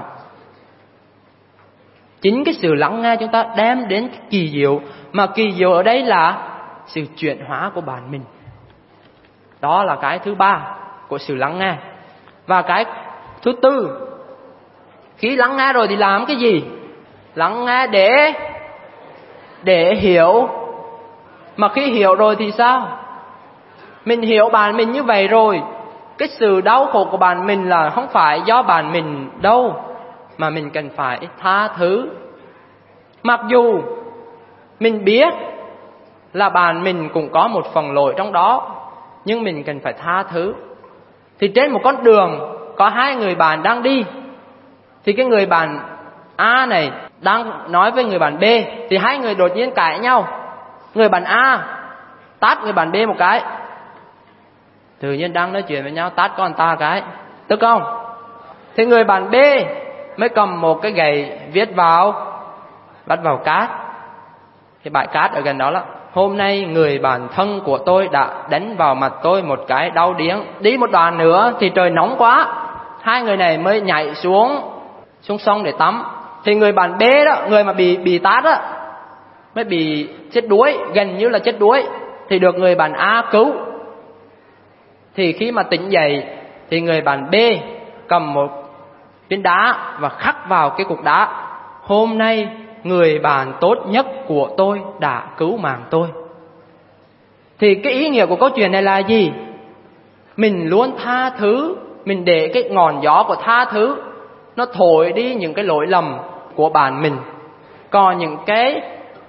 Chính cái sự lắng nghe chúng ta đem đến cái kỳ diệu, mà kỳ diệu ở đây là sự chuyển hóa của bạn mình. Đó là cái thứ ba của sự lắng nghe. Và cái thứ tư, khi lắng nghe rồi thì làm cái gì? Lắng nghe để để hiểu. Mà khi hiểu rồi thì sao? Mình hiểu bạn mình như vậy rồi, cái sự đau khổ của bạn mình là không phải do bạn mình đâu, mà mình cần phải tha thứ. Mặc dù mình biết là bạn mình cũng có một phần lỗi trong đó, nhưng mình cần phải tha thứ. Thì trên một con đường có hai người bạn đang đi, thì cái người bạn A này đang nói với người bạn B, thì hai người đột nhiên cãi nhau. Người bạn A tát người bạn B một cái, tự nhiên đang nói chuyện với nhau tát con ta cái, tức không? Thì người bạn B mới cầm một cái gậy viết vào bắt vào cát, cái bãi cát ở gần đó là: hôm nay người bạn thân của tôi đã đánh vào mặt tôi một cái đau điếng. Đi một đoạn nữa thì trời nóng quá, hai người này mới nhảy xuống xuống sông để tắm. Thì người bạn B đó, người mà bị bị tát á, mới bị chết đuối, gần như là chết đuối, thì được người bạn A cứu. Thì khi mà tỉnh dậy thì người bạn B cầm một viên đá và khắc vào cái cục đá: hôm nay người bạn tốt nhất của tôi đã cứu mạng tôi. Thì cái ý nghĩa của câu chuyện này là gì? Mình luôn tha thứ, mình để cái ngọn gió của tha thứ nó thổi đi những cái lỗi lầm của bạn mình. Còn những cái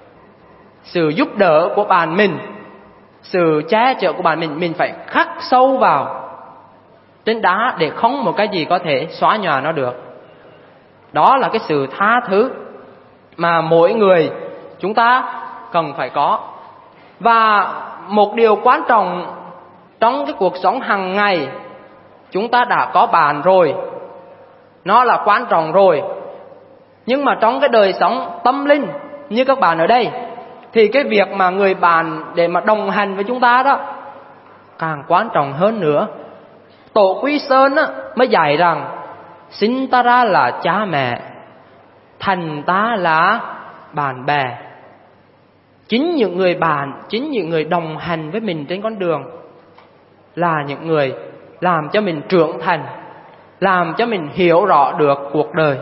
sự giúp đỡ của bạn mình, sự che chở của bạn mình, mình phải khắc sâu vào trên đá để không một cái gì có thể xóa nhòa nó được. Đó là cái sự tha thứ mà mỗi người chúng ta cần phải có. Và một điều quan trọng trong cái cuộc sống hàng ngày, chúng ta đã có bạn rồi, nó là quan trọng rồi. Nhưng mà trong cái đời sống tâm linh như các bạn ở đây, thì cái việc mà người bạn để mà đồng hành với chúng ta đó càng quan trọng hơn nữa. Tổ Quy Sơn á, mới dạy rằng: sinh ta ra là cha mẹ, thành ta là bạn bè. Chính những người bạn, chính những người đồng hành với mình trên con đường là những người làm cho mình trưởng thành, làm cho mình hiểu rõ được cuộc đời.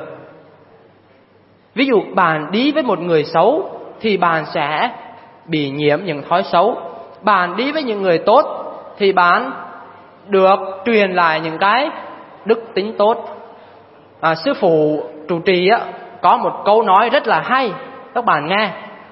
Ví dụ bạn đi với một người xấu thì bạn sẽ bị nhiễm những thói xấu. Bạn đi với những người tốt thì bạn được truyền lại những cái đức tính tốt. À, sư phụ trụ trì á, có một câu nói rất là hay, các bạn nghe: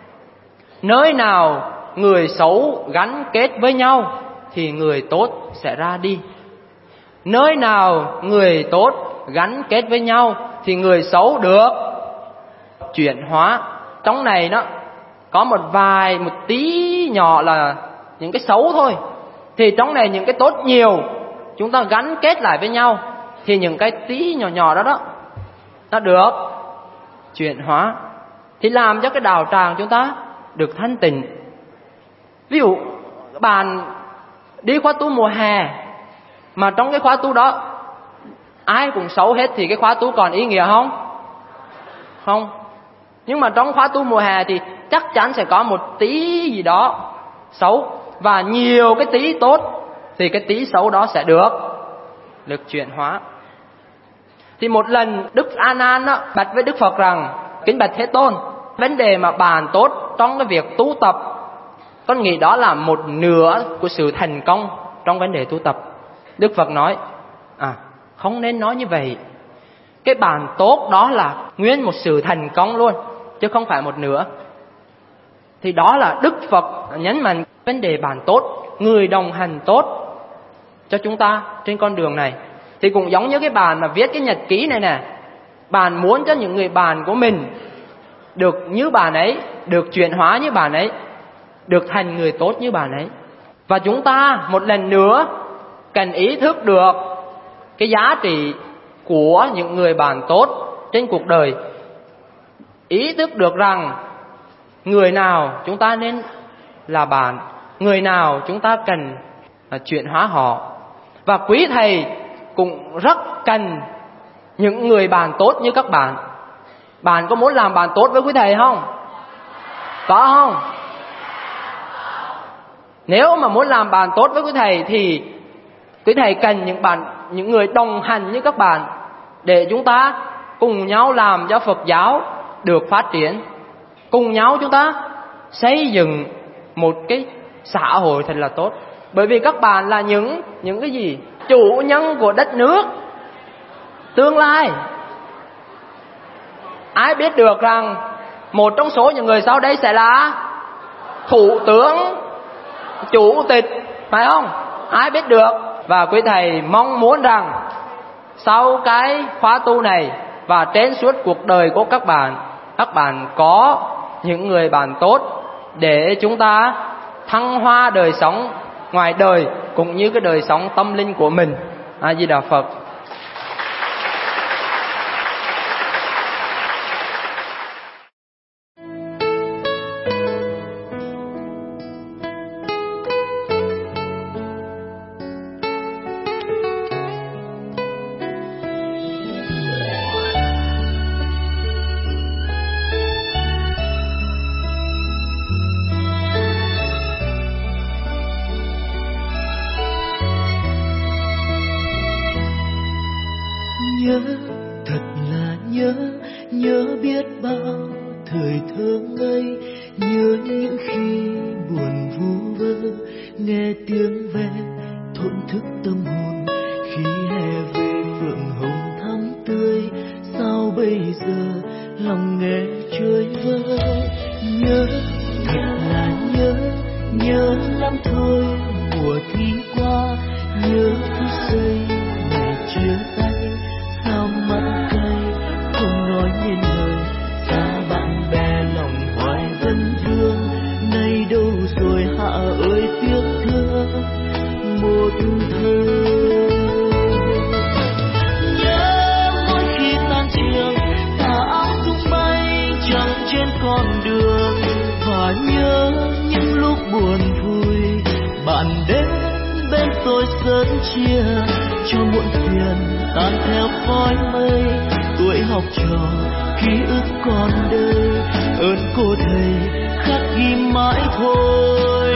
nơi nào người xấu gắn kết với nhau thì người tốt sẽ ra đi. Nơi nào người tốt gắn kết với nhau thì người xấu được chuyển hóa. Trong này nó có một vài, một tí nhỏ là những cái xấu thôi, thì trong này những cái tốt nhiều. Chúng ta gắn kết lại với nhau thì những cái tí nhỏ nhỏ đó đó nó được chuyển hóa, thì làm cho cái đạo tràng chúng ta được thanh tịnh. Ví dụ bạn đi khóa tu mùa hè, mà trong cái khóa tu đó ai cũng xấu hết thì cái khóa tu còn ý nghĩa không? Không. Nhưng mà trong khóa tu mùa hè thì chắc chắn sẽ có một tí gì đó xấu, và nhiều cái tí tốt, thì cái tí xấu đó sẽ được được chuyển hóa. Thì một lần Đức A Nan đó bạch với Đức Phật rằng: kính bạch Thế Tôn, vấn đề mà bạn tốt trong cái việc tu tập, con nghĩ đó là một nửa của sự thành công trong vấn đề tu tập. Đức Phật nói: à, không nên nói như vậy. Cái bạn tốt đó là nguyên một sự thành công luôn, chứ không phải một nửa. Thì đó là Đức Phật nhấn mạnh vấn đề bạn tốt, người đồng hành tốt cho chúng ta trên con đường này. Thì cũng giống như cái bạn mà viết cái nhật ký này nè, bạn muốn cho những người bạn của mình được như bạn ấy, được chuyển hóa như bạn ấy, được thành người tốt như bạn ấy. Và chúng ta một lần nữa cần ý thức được cái giá trị của những người bạn tốt trên cuộc đời. Ý thức được rằng người nào chúng ta nên là bạn, người nào chúng ta cần chuyển hóa họ. Và quý thầy cũng rất cần những người bạn tốt như các bạn. Bạn có muốn làm bạn tốt với quý thầy không? Có không? Nếu mà muốn làm bạn tốt với quý thầy thì quý thầy cần những bạn, những người đồng hành như các bạn, để chúng ta cùng nhau làm cho Phật giáo được phát triển, cùng nhau chúng ta xây dựng một cái xã hội thật là tốt. Bởi vì các bạn là những những cái gì? Chủ nhân của đất nước tương lai. Ai biết được rằng một trong số những người sau đây sẽ là thủ tướng, chủ tịch, phải không? ai biết được. Và quý thầy mong muốn rằng sau cái khóa tu này và trên suốt cuộc đời của các bạn, các bạn có những người bạn tốt để chúng ta thăng hoa đời sống ngoài đời cũng như cái đời sống tâm linh của mình. A Di Đà Phật. Nhớ, thật là nhớ, nhớ biết bao thời thơ ngây, nhớ những khi buồn vu vơ, nghe tiếng ve thổn thức tâm hồn, khi hè về phượng hồng thắm tươi, sao bây giờ lòng nghe chơi vơi. Nhớ, thật là nhớ, nhớ lắm thôi mùa thi qua, nhớ phút giây ngày chia tay. Sao mắt cay không nói nên lời, xa bạn bè lòng hoài vẫn vương, nay đâu rồi hạ ơi tiếc thương một thời. Nhớ mỗi khi tan trường tà áo tung bay chẳng trên con đường, và nhớ những lúc buồn vui bạn đến bên tôi sớm chia cho muộn phiền tan theo khói mây. Tuổi học trò ký ức còn đây, ơn cô thầy khắc ghi mãi thôi.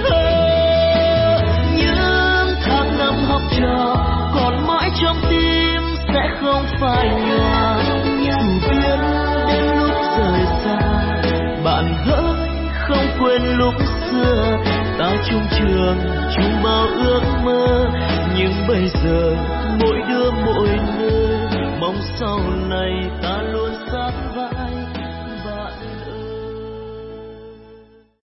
Những tháng năm học trò còn mãi trong tim sẽ không phai nhòa, dù biết đến lúc rời xa bạn hỡi không quên lúc xưa. Ta chung trường chung bao ước mơ, nhưng bây giờ mỗi đứa mỗi nơi, mong sau này ta luôn sát